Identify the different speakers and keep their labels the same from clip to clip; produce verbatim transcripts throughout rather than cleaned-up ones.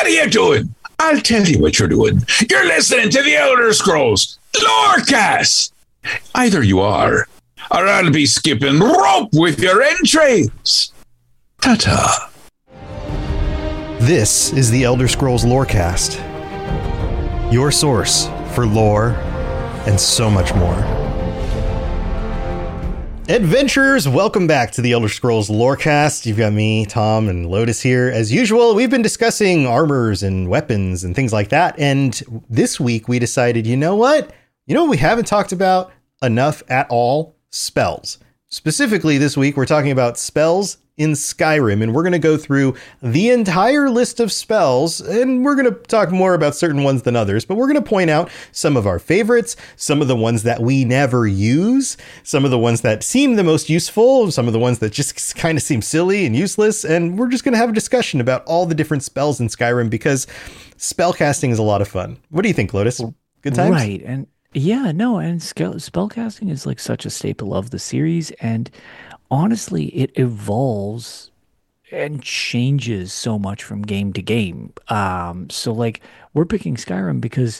Speaker 1: What are you doing? I'll tell you what you're doing. You're listening to the Elder Scrolls Lorecast. Either you are, or I'll be skipping rope with your entrails. Ta-ta.
Speaker 2: This is the Elder Scrolls Lorecast, your source for lore and so much more. Adventurers, welcome back to the Elder Scrolls Lorecast. You've got me, Tom, and Lotus here. As usual, we've been discussing armors and weapons and things like that. And this week we decided, you know what? You know what we haven't talked about enough at all? Spells. Specifically this week, we're talking about spells in Skyrim, and we're going to go through the entire list of spells, and we're going to talk more about certain ones than others, but we're going to point out some of our favorites, some of the ones that we never use, some of the ones that seem the most useful, some of the ones that just kind of seem silly and useless, and we're just going to have a discussion about all the different spells in Skyrim, because spellcasting is a lot of fun. What do you think, Lotus? Good times?
Speaker 3: Right, and yeah, no, and spellcasting is like such a staple of the series, and honestly, it evolves and changes so much from game to game. Um, so like we're picking Skyrim because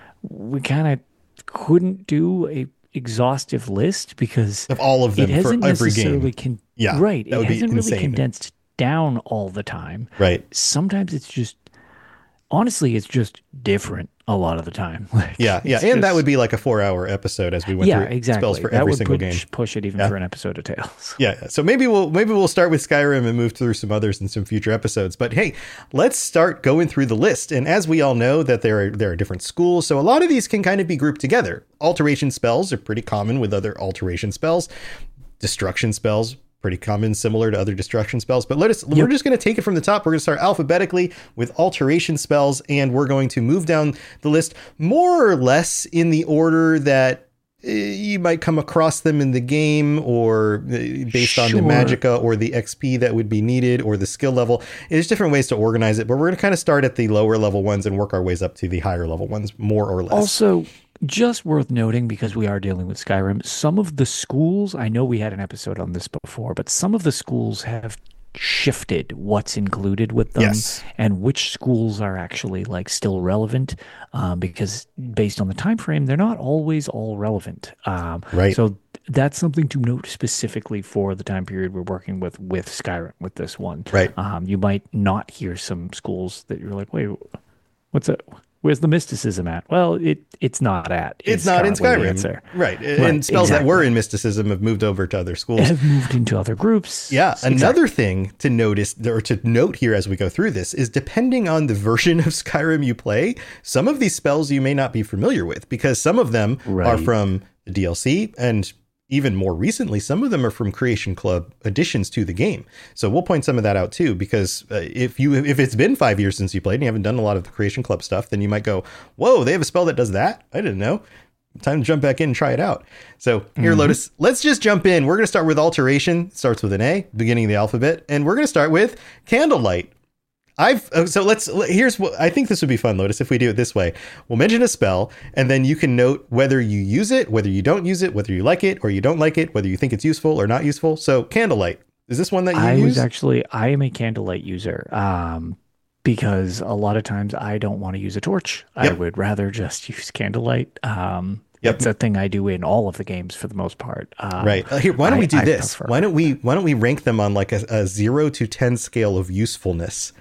Speaker 3: we kind of couldn't do a exhaustive list because
Speaker 2: of all of them
Speaker 3: it hasn't
Speaker 2: for every
Speaker 3: necessarily
Speaker 2: game.
Speaker 3: Con-
Speaker 2: yeah,
Speaker 3: right. It hasn't really
Speaker 2: insane.
Speaker 3: condensed down all the time.
Speaker 2: Right.
Speaker 3: Sometimes it's just honestly, it's just different a lot of the time. Like,
Speaker 2: yeah, yeah, and
Speaker 3: just,
Speaker 2: that would be like a four-hour episode as we went
Speaker 3: yeah,
Speaker 2: through
Speaker 3: exactly.
Speaker 2: spells for
Speaker 3: that
Speaker 2: every
Speaker 3: would
Speaker 2: single
Speaker 3: push,
Speaker 2: game.
Speaker 3: Push it even
Speaker 2: yeah.
Speaker 3: for an episode of Tales.
Speaker 2: Yeah, so maybe we'll maybe we'll start with Skyrim and move through some others in some future episodes. But hey, let's start going through the list. And as we all know, that there are there are different schools, so a lot of these can kind of be grouped together. Alteration spells are pretty common with other alteration spells. Destruction spells, pretty common, similar to other destruction spells. But let us, yep. we're just going to take it from the top. We're going to start alphabetically with alteration spells, and we're going to move down the list more or less in the order that uh, you might come across them in the game, or uh, based
Speaker 3: sure.
Speaker 2: on the magicka or the X P that would be needed or the skill level. There's different ways to organize it, but we're going to kind of start at the lower level ones and work our ways up to the higher level ones, more or less.
Speaker 3: Also, just worth noting, because we are dealing with Skyrim, some of the schools, I know we had an episode on this before, but some of the schools have shifted what's included with them,
Speaker 2: yes.
Speaker 3: and which schools are actually like still relevant, um, because based on the time frame, they're not always all relevant. Um,
Speaker 2: right.
Speaker 3: So that's something to note specifically for the time period we're working with with Skyrim, with this one.
Speaker 2: Right.
Speaker 3: Um, you might not hear some schools that you're like, wait, what's that? Where's the mysticism at? Well, it it's not at.
Speaker 2: It's not in Skyrim. Right. And
Speaker 3: right,
Speaker 2: spells
Speaker 3: exactly.
Speaker 2: that were in mysticism have moved over to other schools.
Speaker 3: Have moved into other groups.
Speaker 2: Yeah.
Speaker 3: Exactly.
Speaker 2: Another thing to notice, or to note here as we go through this, is depending on the version of Skyrim you play, some of these spells you may not be familiar with, because some of them
Speaker 3: right.
Speaker 2: are from the D L C, and even more recently, some of them are from Creation Club additions to the game. So we'll point some of that out too, because uh, if you if it's been five years since you played and you haven't done a lot of the Creation Club stuff, then you might go, whoa, they have a spell that does that? I didn't know. Time to jump back in and try it out. So here, mm-hmm. Lotus, let's just jump in. We're going to start with Alteration. It starts with an A, beginning of the alphabet. And we're going to start with Candlelight. I've so let's here's what I think this would be fun, Lotus, if we do it this way. We'll mention a spell, and then you can note whether you use it, whether you don't use it, whether you like it or you don't like it, whether you think it's useful or not useful. So Candlelight, is this one that you
Speaker 3: I
Speaker 2: use?
Speaker 3: was actually I am a Candlelight user, um, because a lot of times I don't want to use a torch. Yep. I would rather just use Candlelight. Um,
Speaker 2: Yep.
Speaker 3: It's a thing I do in all of the games for the most part. Um,
Speaker 2: right. Uh, here, why don't
Speaker 3: I,
Speaker 2: we do
Speaker 3: I
Speaker 2: this?
Speaker 3: prefer.
Speaker 2: Why don't we why don't we rank them on like a, a zero to ten scale of usefulness?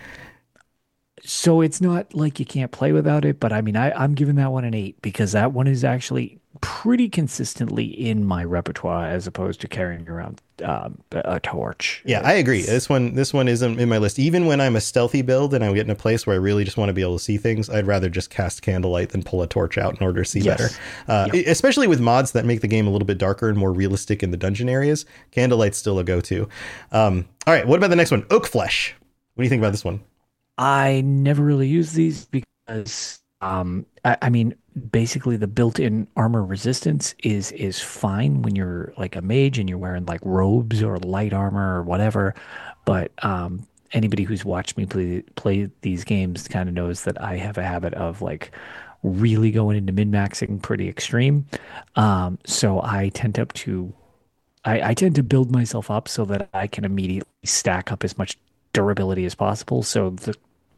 Speaker 3: So it's not like you can't play without it, but I mean, I, I'm giving that one an eight, because that one is actually pretty consistently in my repertoire, as opposed to carrying around um, a torch.
Speaker 2: Yeah, I agree. This one, this one isn't in my list. Even when I'm a stealthy build and I get in a place where I really just want to be able to see things, I'd rather just cast Candlelight than pull a torch out in order to see
Speaker 3: yes.
Speaker 2: better. Uh,
Speaker 3: yep.
Speaker 2: Especially with mods that make the game a little bit darker and more realistic in the dungeon areas, Candlelight's still a go-to. Um, all right, what about the next one? Oak Flesh. What do you think about this one?
Speaker 3: I never really use these because, um, I, I mean, basically the built-in armor resistance is is fine when you're like a mage and you're wearing like robes or light armor or whatever. But um, anybody who's watched me play play these games kind of knows that I have a habit of like really going into min-maxing pretty extreme. Um, so I tend up to I, I tend to build myself up so that I can immediately stack up as much durability as possible. So the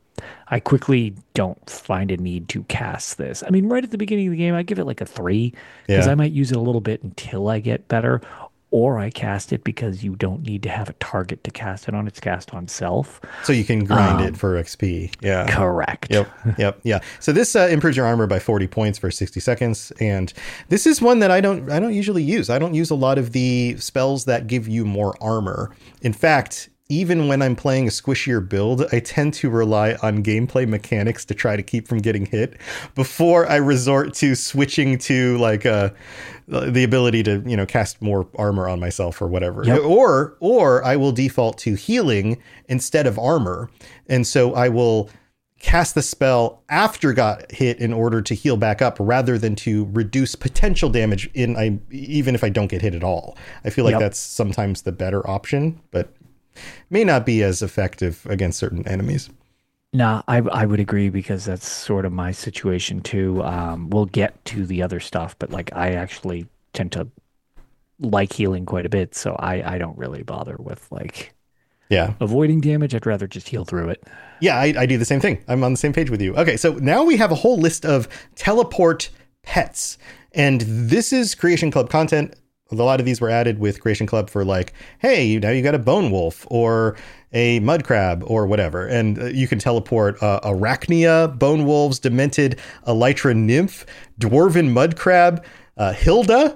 Speaker 3: I quickly don't find a need to cast this. I mean, right at the beginning of the game, I give it like a three because
Speaker 2: Yeah.
Speaker 3: I might use it a little bit until I get better, or I cast it because you don't need to have a target to cast it on. It's cast on self.
Speaker 2: So you can grind
Speaker 3: Um,
Speaker 2: it for X P. Yeah.
Speaker 3: Correct.
Speaker 2: Yep. Yep. Yeah. So this uh, improves your armor by forty points for sixty seconds, and this is one that I don't I don't usually use. I don't use a lot of the spells that give you more armor. In fact, even when I'm playing a squishier build, I tend to rely on gameplay mechanics to try to keep from getting hit before I resort to switching to like uh, the ability to, you know, cast more armor on myself or whatever.
Speaker 3: Yep.
Speaker 2: Or or I will default to healing instead of armor. And so I will cast the spell after got hit in order to heal back up rather than to reduce potential damage in I even if I don't get hit at all. I feel like
Speaker 3: Yep.
Speaker 2: that's sometimes the better option, but may not be as effective against certain enemies.
Speaker 3: Nah, I I would agree because that's sort of my situation too. Um, we'll get to the other stuff, but like I actually tend to like healing quite a bit, so I I don't really bother with like
Speaker 2: Yeah.
Speaker 3: avoiding damage. I'd rather just heal through it.
Speaker 2: Yeah, I, I do the same thing. I'm on the same page with you. Okay, so now we have a whole list of teleport pets. And this is Creation Club content. A lot of these were added with Creation Club for like, hey, now you got a bone wolf or a mud crab or whatever. And uh, you can teleport uh, Arachnia, bone wolves, demented elytra nymph, dwarven mud crab, uh, Hilda,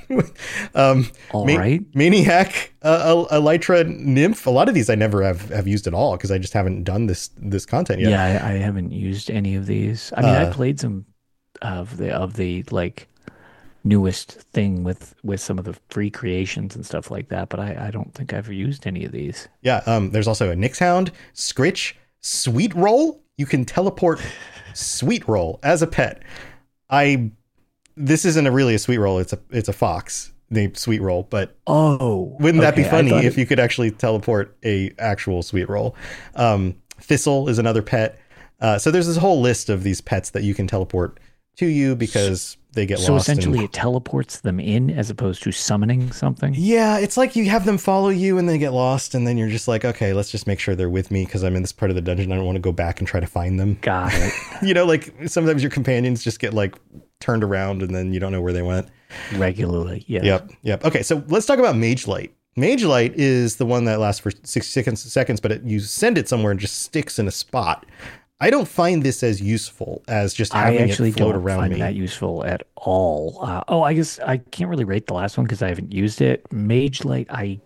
Speaker 2: um,
Speaker 3: All
Speaker 2: ma-
Speaker 3: right.
Speaker 2: maniac, uh, elytra nymph. A lot of these I never have, have used at all because I just haven't done this this content yet.
Speaker 3: Yeah, I, I haven't used any of these. I mean, I
Speaker 2: Uh,
Speaker 3: played some of the of the like newest thing with with some of the free creations and stuff like that, but I I don't think I've used any of these.
Speaker 2: Yeah, um, there's also a Nixhound, Scritch, Sweet Roll. You can teleport Sweet Roll as a pet. I this isn't a really a Sweet Roll. It's a it's a fox named Sweet Roll. But
Speaker 3: Oh,
Speaker 2: wouldn't that be
Speaker 3: okay, I
Speaker 2: funny
Speaker 3: thought
Speaker 2: if
Speaker 3: it-
Speaker 2: you could actually teleport a actual Sweet Roll? Um, Thistle is another pet. Uh, so there's this whole list of these pets that you can teleport to you because they get
Speaker 3: So
Speaker 2: lost.
Speaker 3: essentially,
Speaker 2: and-
Speaker 3: it teleports them in as opposed to summoning something.
Speaker 2: Yeah, it's like you have them follow you and they get lost, and then you're just like, okay, let's just make sure they're with me because I'm in this part of the dungeon. I don't want to go back and try to find them.
Speaker 3: Got it.
Speaker 2: You know, like sometimes your companions just get like turned around and then you don't know where they went.
Speaker 3: Regularly, yes.
Speaker 2: Yep, yep. Okay, so let's talk about Mage Light. Mage Light is the one that lasts for sixty seconds, seconds but it, you send it somewhere and just sticks in a spot. I don't find this as useful as just
Speaker 3: I
Speaker 2: having
Speaker 3: actually
Speaker 2: it float
Speaker 3: don't
Speaker 2: around
Speaker 3: find
Speaker 2: me.
Speaker 3: that useful at all. Uh, oh, I guess I can't really rate the last one because I haven't used it. Mage Light, I,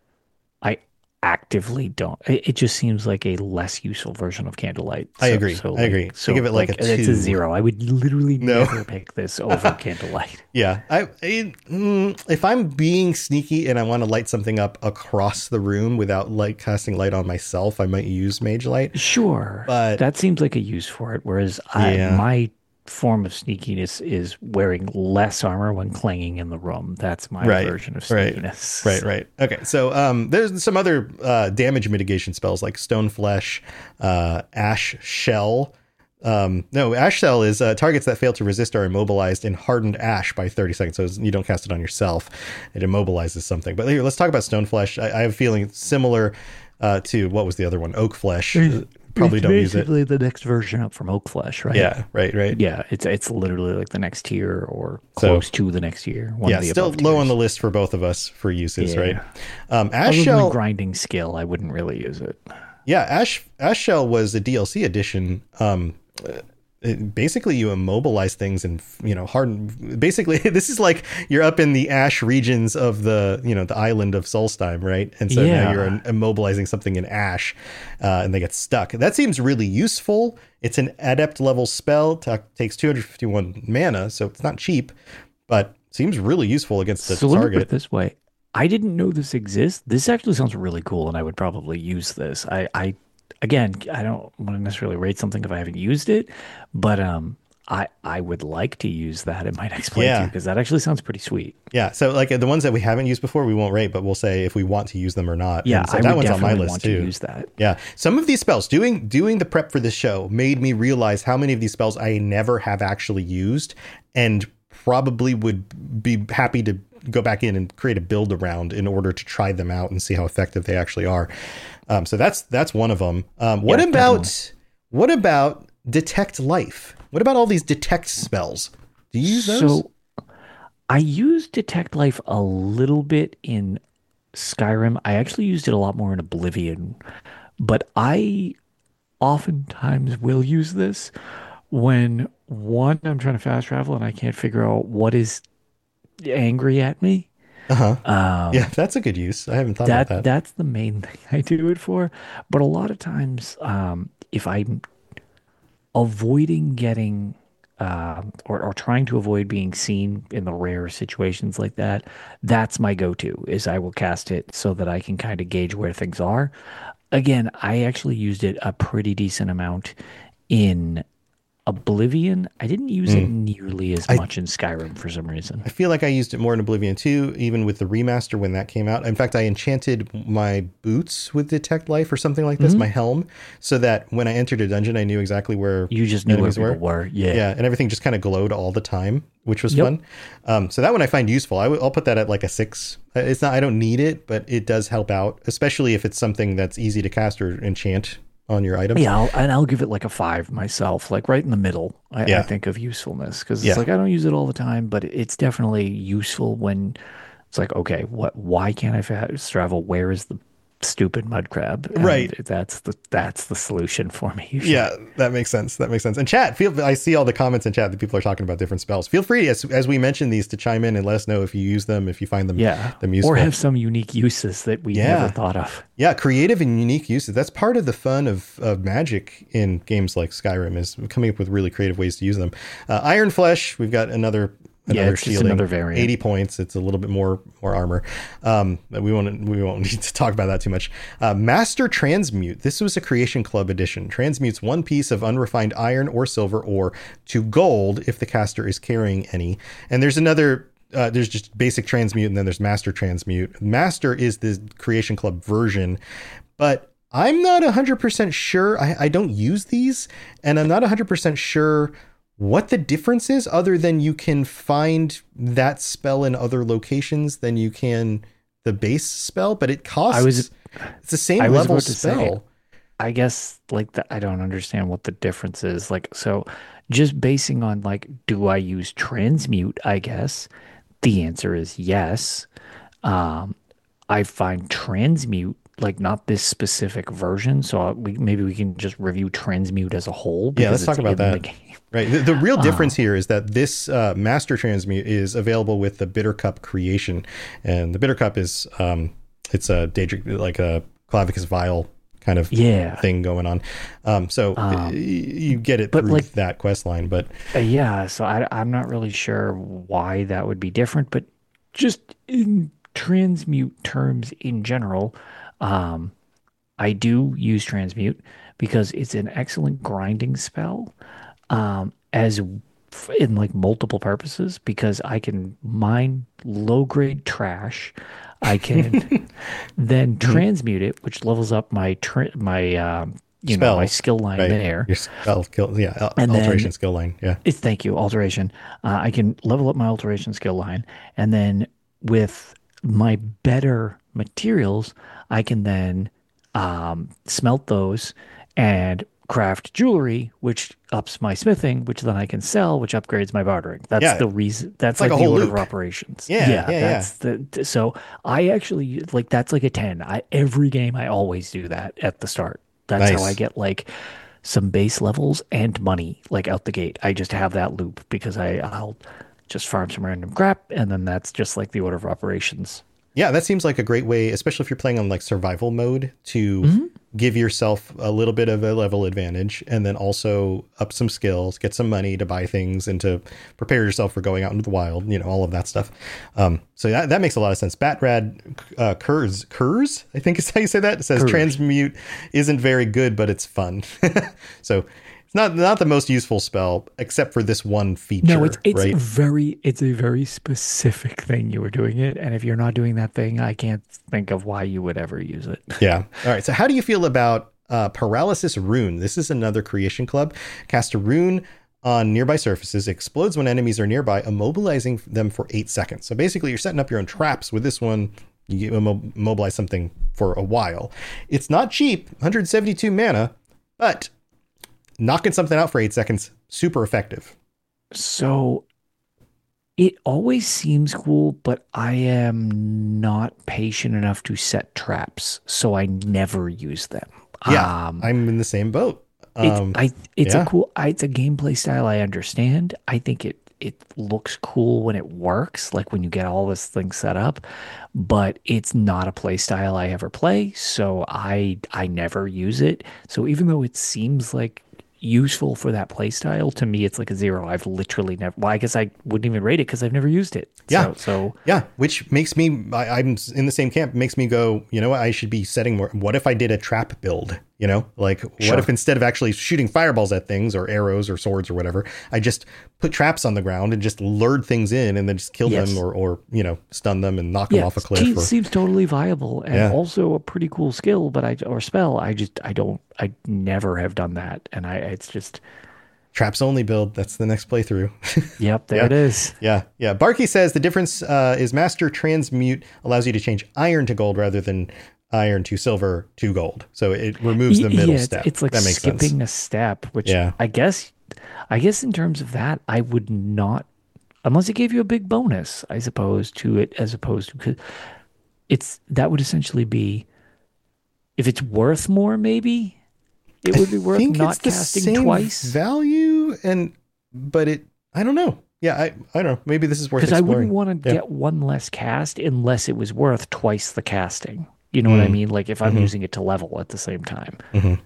Speaker 3: I actively don't. It, it just seems like a less useful version of Candlelight.
Speaker 2: I agree. I agree. I give it like a
Speaker 3: It's
Speaker 2: two.
Speaker 3: a zero. I would literally
Speaker 2: No.
Speaker 3: never pick this over Candlelight.
Speaker 2: Yeah, I, I mm, if I'm being sneaky and I want to light something up across the room without light casting light on myself, I might use Mage Light.
Speaker 3: Sure,
Speaker 2: But-
Speaker 3: that seems like a use for it. Whereas I,
Speaker 2: Yeah.
Speaker 3: my form of sneakiness is wearing less armor when clanging in the room. That's my
Speaker 2: Right,
Speaker 3: version of
Speaker 2: right,
Speaker 3: sneakiness.
Speaker 2: Right, right. Okay, so um, there's some other uh, damage mitigation spells like Stone Flesh, uh, Ash Shell. Um, no, Ash Shell is uh, targets that fail to resist are immobilized in hardened ash by thirty seconds. So you don't cast it on yourself; it immobilizes something. But here, let's talk about Stone Flesh. I, I have a feeling similar uh, to what was the other one, Oak Flesh. Probably
Speaker 3: It's
Speaker 2: don't use it.
Speaker 3: basically the next version up from Oak Flesh, right?
Speaker 2: Yeah, right, right.
Speaker 3: Yeah, it's it's literally like the next tier or
Speaker 2: So-
Speaker 3: close to the next tier. One
Speaker 2: Yeah,
Speaker 3: of the
Speaker 2: still
Speaker 3: above
Speaker 2: low on
Speaker 3: tiers.
Speaker 2: the list for both of us for uses,
Speaker 3: Yeah.
Speaker 2: right? Um, Ash
Speaker 3: Other than
Speaker 2: Shell,
Speaker 3: a grinding skill, I wouldn't really use it.
Speaker 2: yeah, Ash Ash Shell was a D L C edition. Um, it, basically, you immobilize things and you know harden. Basically, this is like you're up in the ash regions of the you know the island of Solstheim, right? And so now
Speaker 3: Yeah.
Speaker 2: you're immobilizing something in ash, uh, and they get stuck. That seems really useful. It's an adept level spell. T- takes two hundred fifty-one mana, so it's not cheap, but seems really useful against the
Speaker 3: So let me put it
Speaker 2: target.
Speaker 3: this way. I didn't know this exists. This actually sounds really cool, and I would probably use this. I, I again, I don't want to necessarily rate something if I haven't used it, but um, I I would like to use that in my next
Speaker 2: Yeah.
Speaker 3: playthrough because that actually sounds pretty sweet.
Speaker 2: Yeah, so like the ones that we haven't used before, we won't rate, but we'll say if we want to use them or not.
Speaker 3: Yeah,
Speaker 2: And so
Speaker 3: I
Speaker 2: that
Speaker 3: would
Speaker 2: one's on my
Speaker 3: definitely
Speaker 2: list
Speaker 3: want
Speaker 2: too.
Speaker 3: to use that.
Speaker 2: Yeah, some of these spells doing doing the prep for this show made me realize how many of these spells I never have actually used, and probably would be happy to go back in and create a build around in order to try them out and see how effective they actually are. Um, so that's that's one of them. Um, what
Speaker 3: Yeah,
Speaker 2: about
Speaker 3: definitely.
Speaker 2: what about Detect Life? What about all these detect spells? Do you use those?
Speaker 3: So I use Detect Life a little bit in Skyrim. I actually used it a lot more in Oblivion, but I oftentimes will use this when one, I'm trying to fast travel and I can't figure out what is angry at me.
Speaker 2: Uh-huh.
Speaker 3: Um,
Speaker 2: Yeah, that's a good use. I haven't thought
Speaker 3: that
Speaker 2: about that.
Speaker 3: that's the main thing I do it for. But a lot of times, um, if I'm avoiding getting um, or, or trying to avoid being seen in the rare situations like that, that's my go-to is I will cast it so that I can kind of gauge where things are. Again, I actually used it a pretty decent amount in Oblivion. I didn't use it nearly as
Speaker 2: I-
Speaker 3: much in Skyrim for some reason.
Speaker 2: I feel like I used it more in Oblivion too, even with the remaster when that came out. In fact, I enchanted my boots with Detect Life or something like this, my helm, so that when I entered a dungeon, I knew exactly where
Speaker 3: You just knew where
Speaker 2: enemies
Speaker 3: people
Speaker 2: were.
Speaker 3: were. Yeah.
Speaker 2: Yeah, and everything just kind of glowed all the time, which was
Speaker 3: Yep.
Speaker 2: fun. Um, so that one I find useful. I w- I'll put that at like a six. Uh, It's not. I don't need it, but it does help out, especially if it's something that's easy to cast or enchant on your items.
Speaker 3: Yeah, I'll, and I'll give it like a five myself, like right in the middle. I,
Speaker 2: Yeah.
Speaker 3: I think of usefulness because
Speaker 2: Yeah.
Speaker 3: it's like I don't use it all the time, but it's definitely useful when it's like, okay, what? Why can't I fast travel? Where is the stupid mud crab? And
Speaker 2: Right.
Speaker 3: That's the that's the solution for me. Usually.
Speaker 2: Yeah, that makes sense. That makes sense. And chat, feel I see all the comments in chat that people are talking about different spells. Feel free as as we mention these to chime in and let us know if you use them, if you find them,
Speaker 3: Yeah.
Speaker 2: them useful.
Speaker 3: Or have some unique uses that we
Speaker 2: Yeah.
Speaker 3: never thought of.
Speaker 2: Yeah, creative and unique uses. That's part of the fun of, of Magic in games like Skyrim is coming up with really creative ways to use them. Uh, Iron Flesh, we've got another
Speaker 3: Yeah,
Speaker 2: another
Speaker 3: it's just
Speaker 2: shielding,
Speaker 3: another variant.
Speaker 2: eighty points. It's a little bit more more armor. Um, but we won't we won't need to talk about that too much. Uh, Master Transmute. This was a Creation Club edition. Transmutes one piece of unrefined iron or silver ore to gold if the caster is carrying any. And there's another. Uh, there's just basic transmute, and then there's master transmute. Master is the Creation Club version, but I'm not one hundred percent sure. I, I don't use these, and I'm not one hundred percent sure what the difference is, other than you can find that spell in other locations than you can the base spell, but it costs.
Speaker 3: I was-
Speaker 2: it's the same
Speaker 3: I was
Speaker 2: level
Speaker 3: about to say,
Speaker 2: spell.
Speaker 3: I guess like the, I don't understand what the difference is. Like, so just basing on like, do I use transmute? I guess the answer is yes. Um, I find transmute like not this specific version, so we, maybe we can just review transmute as a whole.
Speaker 2: Yeah, let's
Speaker 3: because
Speaker 2: talk
Speaker 3: it's
Speaker 2: about
Speaker 3: in
Speaker 2: that.
Speaker 3: the game.
Speaker 2: Right. The, the real
Speaker 3: Uh,
Speaker 2: difference here is that this uh, master transmute is available with the Bitter Cup creation, and the Bitter Cup is um, it's a Daedric, like a Clavicus Vial kind of
Speaker 3: Yeah.
Speaker 2: thing going on. Um, so
Speaker 3: Um,
Speaker 2: y- you get it
Speaker 3: but
Speaker 2: through
Speaker 3: like-
Speaker 2: that quest line, but
Speaker 3: Uh, yeah, so I, I'm not really sure why that would be different, but just in transmute terms in general, um, I do use transmute because it's an excellent grinding spell, um, as f- in like multiple purposes because I can mine low grade trash. I can then transmute it, which levels up my tra- my um, you know my
Speaker 2: Spell,
Speaker 3: skill line
Speaker 2: right,
Speaker 3: there.
Speaker 2: your spell skill, yeah, al-
Speaker 3: And then-
Speaker 2: alteration skill line, yeah.
Speaker 3: It's thank you, alteration. Uh, I can level up my alteration skill line, and then with my better materials, I can then um, smelt those and craft jewelry, which ups my smithing, which then I can sell, which upgrades my bartering. That's
Speaker 2: Yeah.
Speaker 3: the reason. That's
Speaker 2: like
Speaker 3: like,
Speaker 2: a
Speaker 3: the
Speaker 2: whole
Speaker 3: order
Speaker 2: loop.
Speaker 3: of operations.
Speaker 2: Yeah, yeah, yeah.
Speaker 3: That's the. So I actually like that's like a ten. I every game I always do that at the start. That's
Speaker 2: Nice.
Speaker 3: how I get like some base levels and money like out the gate. I just have that loop because I I'll just farm some random crap and then that's just like the order of operations.
Speaker 2: Yeah, that seems like a great way, especially if you're playing on like survival mode, to
Speaker 3: Mm-hmm.
Speaker 2: give yourself a little bit of a level advantage and then also up some skills, get some money to buy things and to prepare yourself for going out into the wild, you know, all of that stuff. Um, so that, that makes a lot of sense. Batrad uh, Kurz, Kurz, I think is how you say that. It says
Speaker 3: Kurz.
Speaker 2: transmute isn't very good, but it's fun. So it's not not the most useful spell, except for this one feature,
Speaker 3: No, it's it's
Speaker 2: right?
Speaker 3: very it's a very specific thing you were doing it, and if you're not doing that thing, I can't think of why you would ever use it.
Speaker 2: Yeah. All right. So how do you feel about uh, Paralysis Rune? This is another Creation Club. Cast a rune on nearby surfaces, explodes when enemies are nearby, immobilizing them for eight seconds. So basically you're setting up your own traps with this one. You get immo- immobilize something for a while. It's not cheap, one hundred seventy-two mana, but knocking something out for eight seconds, super effective.
Speaker 3: So it always seems cool, but I am not patient enough to set traps, so I never use them.
Speaker 2: Yeah,
Speaker 3: Um,
Speaker 2: I'm in the same boat.
Speaker 3: it's
Speaker 2: Um,
Speaker 3: I it's
Speaker 2: yeah.
Speaker 3: a cool I, it's a gameplay style I understand. I think it it looks cool when it works, like when you get all this thing set up, but it's not a play style I ever play, so I I never use it. So even though it seems like useful for that play style, to me it's like a zero. I've literally never, well, I guess I wouldn't even rate it because I've never used it.
Speaker 2: Yeah.
Speaker 3: So, so
Speaker 2: Yeah, which makes me, I, I'm in the same camp, makes me go, you know what, I should be setting more. What if I did a trap build? You know, like
Speaker 3: Sure.
Speaker 2: what if instead of actually shooting fireballs at things or arrows or swords or whatever, I just put traps on the ground and just lured things in and then just kill
Speaker 3: Yes.
Speaker 2: them or, or, you know, stun them and knock them
Speaker 3: yeah,
Speaker 2: off a
Speaker 3: it
Speaker 2: cliff. Or,
Speaker 3: seems totally viable and
Speaker 2: Yeah.
Speaker 3: also a pretty cool skill, but I, or spell, I just, I don't, I never have done that. And I, it's just,
Speaker 2: traps only build. That's the next playthrough.
Speaker 3: yep, there
Speaker 2: Yeah.
Speaker 3: it is.
Speaker 2: Yeah. Yeah. Barky says the difference uh, is Master Transmute allows you to change iron to gold rather than iron to silver to gold. So it removes the
Speaker 3: Y-
Speaker 2: middle
Speaker 3: yeah, it's-
Speaker 2: step.
Speaker 3: It's like
Speaker 2: that makes
Speaker 3: skipping
Speaker 2: sense.
Speaker 3: a step, which
Speaker 2: Yeah.
Speaker 3: I guess, I guess in terms of that, I would not, unless it gave you a big bonus, I suppose, to it, as opposed to, 'cause it's, that would essentially be, if it's worth more, maybe it would be worth
Speaker 2: think
Speaker 3: not
Speaker 2: it's the
Speaker 3: casting
Speaker 2: same
Speaker 3: twice.
Speaker 2: value, and but it, I don't know. Yeah, I, I don't know. Maybe this is worth
Speaker 3: Because I
Speaker 2: exploring.
Speaker 3: wouldn't want to
Speaker 2: Yeah.
Speaker 3: get one less cast unless it was worth twice the casting. You know what I
Speaker 2: Mm.
Speaker 3: mean? Like if I'm
Speaker 2: Mhm.
Speaker 3: using it to level at the same time.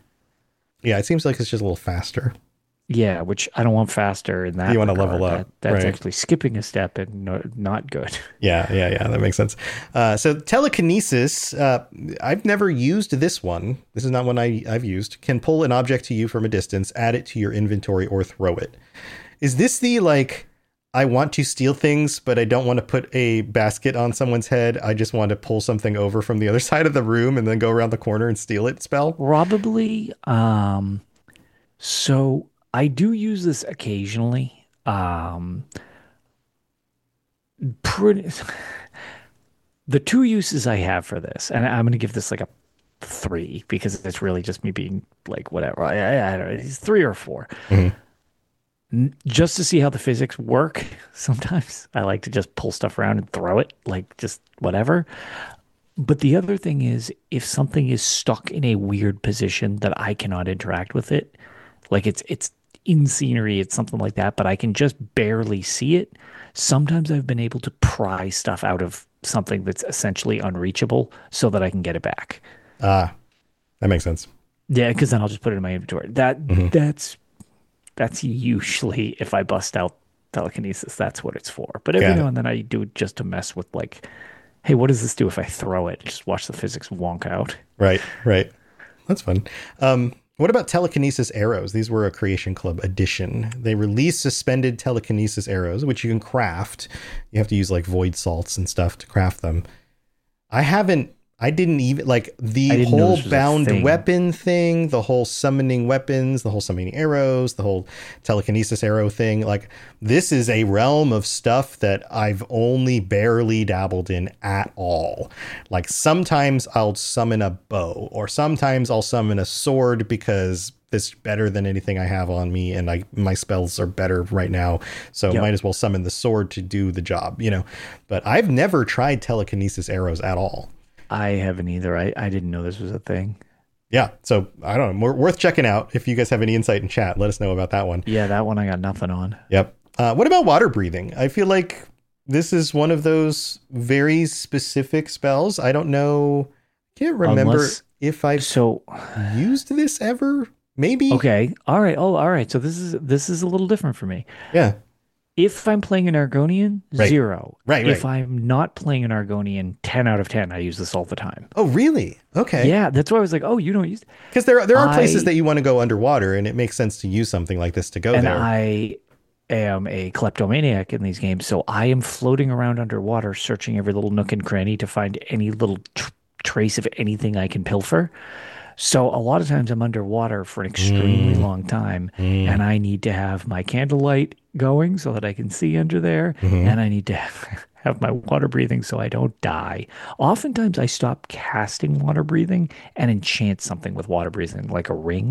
Speaker 2: Yeah, it seems like it's just a little faster.
Speaker 3: Yeah, which I don't want faster in that.
Speaker 2: You wanna
Speaker 3: regard.
Speaker 2: level up,
Speaker 3: That, that's
Speaker 2: right.
Speaker 3: actually skipping a step and no, not good.
Speaker 2: Yeah, yeah, yeah. That makes sense. Uh, so telekinesis, uh, I've never used this one. This is not one I, I've used. Can pull an object to you from a distance, add it to your inventory, or throw it. Is this the like? I want to steal things, but I don't want to put a basket on someone's head. I just want to pull something over from the other side of the room and then go around the corner and steal it spell?
Speaker 3: Probably. Um, so I do use this occasionally. Um, pretty. The two uses I have for this, and I'm going to give this like a three because it's really just me being like whatever. I, I, I don't know. It's three or four.
Speaker 2: Mhm.
Speaker 3: N- Just to see how the physics work. Sometimes I like to just pull stuff around and throw it, like just whatever. But the other thing is, if something is stuck in a weird position that I cannot interact with it, like it's it's in scenery, it's something like that, but I can just barely see it. Sometimes I've been able to pry stuff out of something that's essentially unreachable so that I can get it back.
Speaker 2: Ah, that makes sense.
Speaker 3: Yeah, because then I'll just put it in my inventory. That
Speaker 2: Mm-hmm.
Speaker 3: that's that's usually if I bust out telekinesis, that's what it's for. But every
Speaker 2: Got it.
Speaker 3: now and then I do it just to mess with like, hey, what does this do if I throw it? Just watch the physics wonk out.
Speaker 2: Right, right. That's fun. Um, what about telekinesis arrows? These were a Creation Club edition. They released suspended telekinesis arrows, which you can craft. You have to use like void salts and stuff to craft them. I haven't, I didn't even, like the
Speaker 3: I didn't know
Speaker 2: whole
Speaker 3: this was a
Speaker 2: bound
Speaker 3: thing.
Speaker 2: weapon thing, the whole summoning weapons, the whole summoning arrows, the whole telekinesis arrow thing. Like this is a realm of stuff that I've only barely dabbled in at all. Like sometimes I'll summon a bow or sometimes I'll summon a sword because it's better than anything I have on me and I my spells are better right now. So
Speaker 3: Yep.
Speaker 2: might as well summon the sword to do the job, you know. But I've never tried telekinesis arrows at all.
Speaker 3: I haven't either. I, I didn't know this was a thing.
Speaker 2: Yeah, so I don't know, more worth checking out. If you guys have any insight in chat, let us know about that one.
Speaker 3: Yeah, that one I got nothing on.
Speaker 2: Yep. Uh, what about water breathing? I feel like this is one of those very specific spells. I don't know. Can't remember
Speaker 3: Unless-
Speaker 2: if I've
Speaker 3: So
Speaker 2: used this ever. Maybe.
Speaker 3: okay, all right. Oh, all right. So this is this is a little different for me.
Speaker 2: Yeah.
Speaker 3: If I'm playing an Argonian,
Speaker 2: Right.
Speaker 3: zero.
Speaker 2: Right,
Speaker 3: If
Speaker 2: right.
Speaker 3: I'm not playing an Argonian, ten out of ten. I use this all the time.
Speaker 2: Oh, really? Okay.
Speaker 3: Yeah, that's why I was like, oh, you don't use.
Speaker 2: Because there, there are places
Speaker 3: I-
Speaker 2: that you want to go underwater, and it makes sense to use something like this to go
Speaker 3: And
Speaker 2: there.
Speaker 3: I am a kleptomaniac in these games, so I am floating around underwater, searching every little nook and cranny to find any little tr- trace of anything I can pilfer. So a lot of times I'm underwater for an extremely
Speaker 2: Mm.
Speaker 3: long time, and I need to have my candlelight going so that I can see under there,
Speaker 2: Mm-hmm.
Speaker 3: and I need to have my water breathing so I don't die. Oftentimes I stop casting water breathing and enchant something with water breathing, like a ring,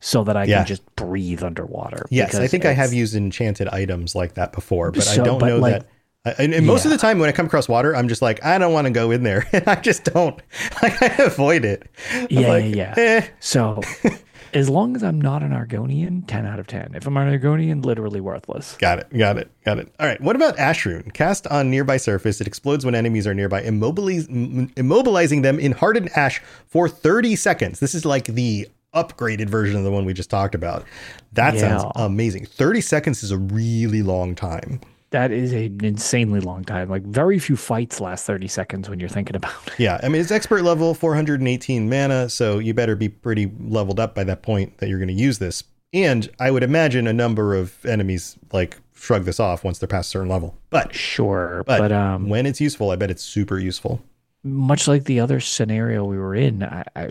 Speaker 3: so that I
Speaker 2: Yeah.
Speaker 3: can just breathe underwater.
Speaker 2: Yes, I
Speaker 3: because
Speaker 2: think I have
Speaker 3: it's-
Speaker 2: used enchanted items like that before, but I
Speaker 3: So-
Speaker 2: don't
Speaker 3: but,
Speaker 2: know
Speaker 3: like,
Speaker 2: that. I- And, and most of
Speaker 3: yeah.
Speaker 2: the time when I come across water, I'm just like, I don't want to go in there. And I just don't. Like, I avoid it. I'm
Speaker 3: Yeah,
Speaker 2: like,
Speaker 3: yeah, yeah.
Speaker 2: eh.
Speaker 3: So as long as I'm not an Argonian, ten out of ten. If I'm an Argonian, literally worthless.
Speaker 2: Got it. Got it. Got it. All right. What about Ashrune? Cast on nearby surface. It explodes when enemies are nearby, immobiliz- m- immobilizing them in hardened ash for thirty seconds. This is like the upgraded version of the one we just talked about. That
Speaker 3: Yeah.
Speaker 2: sounds amazing. thirty seconds is a really long time.
Speaker 3: That is an insanely long time. Like very few fights last thirty seconds when you're thinking about it.
Speaker 2: Yeah. I mean, it's expert level, four hundred eighteen mana. So you better be pretty leveled up by that point that you're going to use this. And I would imagine a number of enemies like shrug this off once they're past a certain level. But,
Speaker 3: Sure,
Speaker 2: but,
Speaker 3: but, um,
Speaker 2: when it's useful, I bet it's super useful.
Speaker 3: much like the other scenario we were in, I I,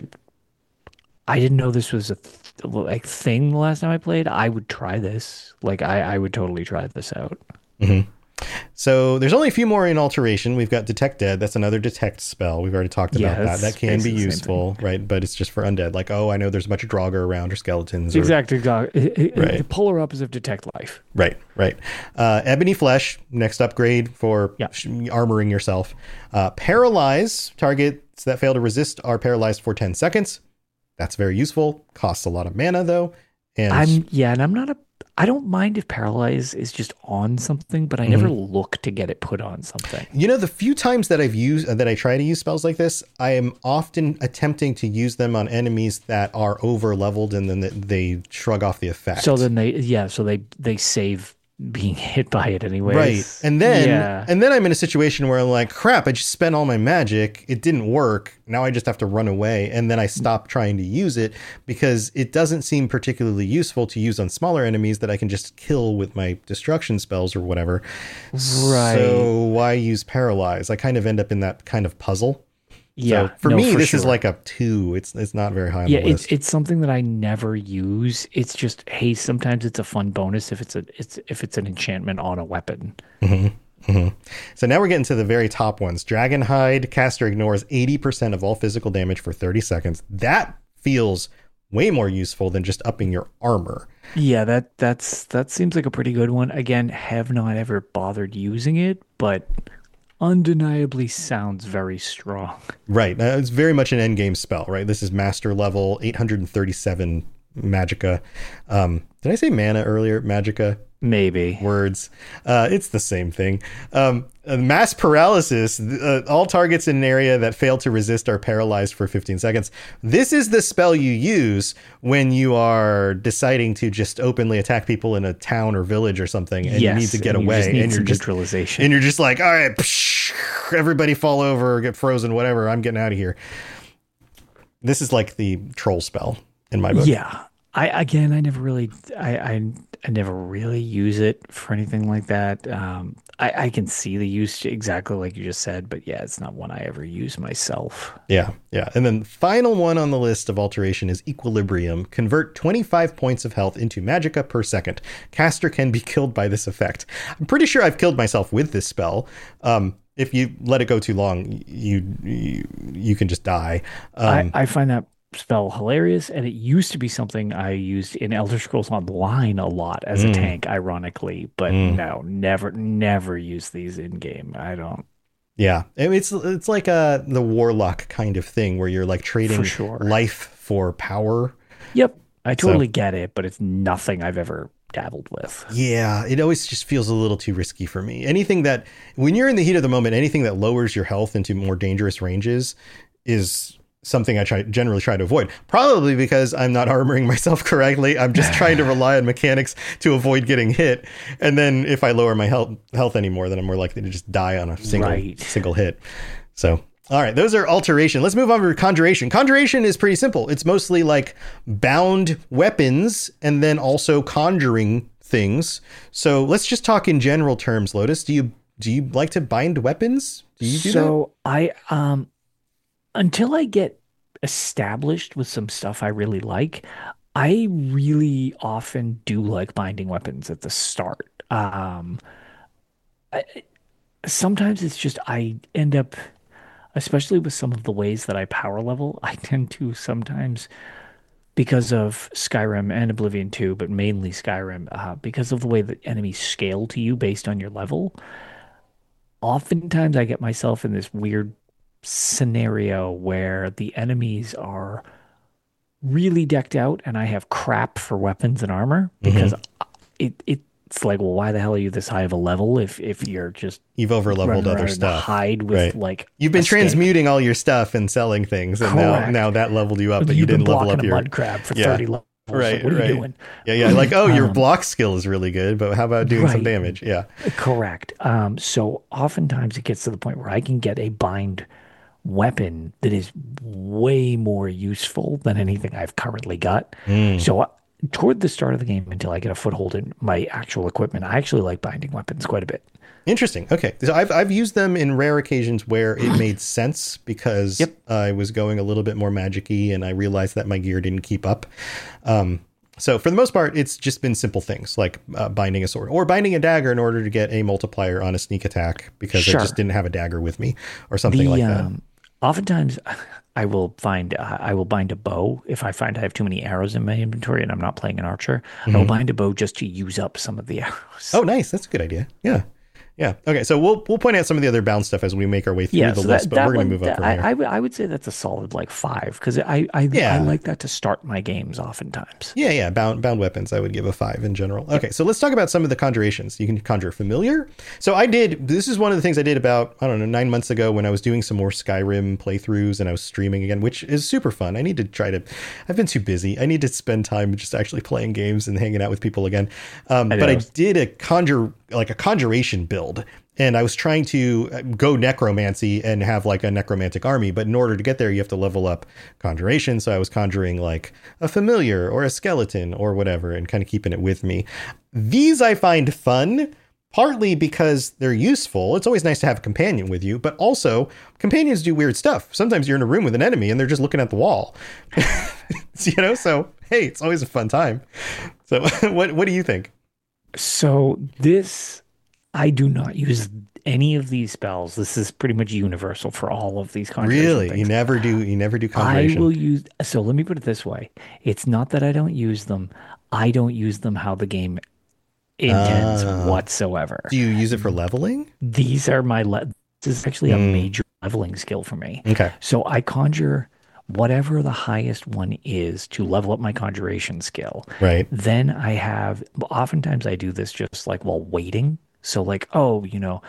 Speaker 3: I didn't know this was a th- like thing the last time I played. I would try this. Like I, I would totally try this out.
Speaker 2: So there's only a few more in alteration. We've got Detect Dead. That's another detect spell. We've already talked
Speaker 3: Yeah,
Speaker 2: about that.
Speaker 3: that's
Speaker 2: That can be
Speaker 3: basically the same
Speaker 2: useful, right? But it's just for undead. Like, oh, I know there's a bunch of Draugr around or skeletons. Or,
Speaker 3: Exactly. Exactly.
Speaker 2: Right.
Speaker 3: The polar opposite of detect life.
Speaker 2: Right, right. Uh, Ebony Flesh, next upgrade for
Speaker 3: Yeah.
Speaker 2: sh- armoring yourself. Uh, Paralyze, targets that fail to resist are paralyzed for ten seconds. That's very useful. Costs a lot of mana, though. And
Speaker 3: I'm yeah, and I'm not a. I don't mind if paralyze is just on something, but I never
Speaker 2: Mm-hmm.
Speaker 3: look to get it put on something.
Speaker 2: you know, the few times that I've used, uh, that I try to use spells like this, I am often attempting to use them on enemies that are over leveled and then th- they shrug off the effect.
Speaker 3: So then they yeah, so they they save being hit by it anyways.
Speaker 2: Right. And then
Speaker 3: yeah.
Speaker 2: and then I'm in a situation where I'm like, crap, I just spent all my magic. It didn't work. Now I just have to run away. And then I stop trying to use it because it doesn't seem particularly useful to use on smaller enemies that I can just kill with my destruction spells or whatever.
Speaker 3: Right.
Speaker 2: So why use paralyze? I kind of end up in that kind of puzzle.
Speaker 3: Yeah.
Speaker 2: So for
Speaker 3: no,
Speaker 2: me,
Speaker 3: for
Speaker 2: this is
Speaker 3: sure.
Speaker 2: like a two. It's it's not very high on
Speaker 3: Yeah,
Speaker 2: the
Speaker 3: it's
Speaker 2: list.
Speaker 3: it's something that I never use. It's just hey, sometimes it's a fun bonus if it's a it's if it's an enchantment on a weapon.
Speaker 2: So now we're getting to the very top ones. Dragonhide, caster ignores eighty percent of all physical damage for thirty seconds. That feels way more useful than just upping your armor.
Speaker 3: Yeah, that that's that seems like a pretty good one. Again, have not ever bothered using it, but undeniably sounds very strong.
Speaker 2: Right. Uh, it's very much an endgame spell, right? This is master level, eight hundred thirty-seven magicka. Um, did I say mana earlier? Magicka?
Speaker 3: Maybe.
Speaker 2: Words. Uh, it's the same thing. Um, uh, mass paralysis. Uh, all targets in an area that fail to resist are paralyzed for fifteen seconds. This is the spell you use when you are deciding to just openly attack people in a town or village or something, and
Speaker 3: yes,
Speaker 2: you need to get
Speaker 3: and you
Speaker 2: away,
Speaker 3: just need
Speaker 2: and you're
Speaker 3: some
Speaker 2: just
Speaker 3: neutralization.
Speaker 2: and you're just like, all right, psh, everybody fall over, get frozen, whatever. I'm getting out of here. This is like the troll spell in my book.
Speaker 3: Yeah. I again I never really I, I I never really use it for anything like that. Um I, I can see the use exactly like you just said, but yeah, it's not one I ever use myself.
Speaker 2: Yeah, yeah. And then the final one on the list of alteration is Equilibrium. Convert twenty-five points of health into magicka per second. Caster can be killed by this effect. I'm pretty sure I've killed myself with this spell. Um, if you let it go too long, you you, you can just die. Um,
Speaker 3: I, I find that spell hilarious, and it used to be something I used in Elder Scrolls Online a lot as a
Speaker 2: Mm.
Speaker 3: tank, ironically. But
Speaker 2: Mm.
Speaker 3: no, never, never use these in game. I don't.
Speaker 2: yeah, it's it's like a the warlock kind of thing where you're like trading
Speaker 3: For sure.
Speaker 2: life for power.
Speaker 3: Yep, I totally get it, but it's nothing I've ever dabbled with.
Speaker 2: Yeah, it always just feels a little too risky for me. Anything that, when you're in the heat of the moment, anything that lowers your health into more dangerous ranges is something I try generally try to avoid. Probably because I'm not armoring myself correctly. I'm just trying to rely on mechanics to avoid getting hit. And then if I lower my health health anymore, then I'm more likely to just die on a single
Speaker 3: Right.
Speaker 2: single hit. So, all right, those are alteration. Let's move on to conjuration. Conjuration is pretty simple. It's mostly like bound weapons and then also conjuring things. So let's just talk in general terms, Lotus. Do you do you like to bind weapons? Do you do
Speaker 3: so I um until I get established with some stuff I really like, I really often do like binding weapons at the start. Um, I, sometimes it's just I end up, especially with some of the ways that I power level, I tend to sometimes because of Skyrim and Oblivion two, but mainly Skyrim, uh, because of the way that enemies scale to you based on your level, oftentimes I get myself in this weird scenario where the enemies are really decked out and I have crap for weapons and armor because it it's like, well, why the hell are you this high of a level if if you're just
Speaker 2: You've over leveled
Speaker 3: running
Speaker 2: other
Speaker 3: around in
Speaker 2: stuff.
Speaker 3: hide with
Speaker 2: Right.
Speaker 3: like
Speaker 2: You've been
Speaker 3: a stick?
Speaker 2: transmuting all your stuff and selling things, and now
Speaker 3: Correct.
Speaker 2: now that leveled you up, but
Speaker 3: You've
Speaker 2: you
Speaker 3: been
Speaker 2: didn't level
Speaker 3: blocking
Speaker 2: up
Speaker 3: a
Speaker 2: your
Speaker 3: mud crab for
Speaker 2: Yeah.
Speaker 3: thirty levels.
Speaker 2: Right,
Speaker 3: So what are
Speaker 2: right.
Speaker 3: you doing?
Speaker 2: Yeah, yeah. Like, oh, your
Speaker 3: Um,
Speaker 2: block skill is really good, but how about doing some
Speaker 3: Right.
Speaker 2: damage? Yeah.
Speaker 3: Correct. Um, so oftentimes it gets to the point where I can get a bind weapon that is way more useful than anything I've currently got.
Speaker 2: Mm.
Speaker 3: So uh, toward the start of the game, until I get a foothold in my actual equipment, I actually like binding weapons quite a bit.
Speaker 2: Interesting. Okay. So I've I've used them in rare occasions where it made sense because
Speaker 3: Yep.
Speaker 2: I was going a little bit more magic-y and I realized that my gear didn't keep up. Um, so for the most part, it's just been simple things like uh, binding a sword or binding a dagger in order to get a multiplier on a sneak attack because I
Speaker 3: Sure.
Speaker 2: just didn't have a dagger with me or something
Speaker 3: The
Speaker 2: like that.
Speaker 3: um, oftentimes I will find uh, I will bind a bow if I find I have too many arrows in my inventory and I'm not playing an archer. I will bind a bow just to use up some of the arrows.
Speaker 2: Oh, nice. That's a good idea. Yeah. Yeah. Okay. So we'll we'll point out some of the other bound stuff as we make our way through
Speaker 3: yeah,
Speaker 2: the
Speaker 3: so
Speaker 2: list,
Speaker 3: that,
Speaker 2: but
Speaker 3: that
Speaker 2: we're going
Speaker 3: one,
Speaker 2: to move up
Speaker 3: that-
Speaker 2: from
Speaker 3: I,
Speaker 2: here.
Speaker 3: I, would- I would say that's a solid like five because I I,
Speaker 2: Yeah.
Speaker 3: I like that to start my games oftentimes.
Speaker 2: Yeah, yeah, bound bound weapons. I would give a five in general. Okay, so let's talk about some of the conjurations. You can conjure familiar. So I did. This is one of the things I did about I don't know nine months ago when I was doing some more Skyrim playthroughs and I was streaming again, which is super fun. I need to try to. I've been too busy. I need to spend time just actually playing games and hanging out with people again. Um,
Speaker 3: I
Speaker 2: but I
Speaker 3: know.
Speaker 2: did a conjure like a conjuration build. And I was trying to go necromancy and have like a necromantic army. But in order to get there, you have to level up conjuration. So I was conjuring like a familiar or a skeleton or whatever and kind of keeping it with me. These I find fun, partly because they're useful. It's always nice to have a companion with you. But also, companions do weird stuff. Sometimes you're in a room with an enemy and they're just looking at the wall. You know, so hey, it's always a fun time. So what, what do you think?
Speaker 3: So this, I do not use any of these spells. This is pretty much universal for all of these conjuration
Speaker 2: Really?
Speaker 3: things.
Speaker 2: You never do, you never do
Speaker 3: I
Speaker 2: conjuration.
Speaker 3: will use. So let me put it this way: it's not that I don't use them. I don't use them how the game intends
Speaker 2: Ah.
Speaker 3: whatsoever.
Speaker 2: Do you use it for leveling?
Speaker 3: These are my. Le- this is actually a
Speaker 2: Mm.
Speaker 3: major leveling skill for me.
Speaker 2: Okay.
Speaker 3: So I conjure whatever the highest one is to level up my conjuration skill.
Speaker 2: Right.
Speaker 3: Then I have, oftentimes I do this just like while waiting. So like, oh, you know,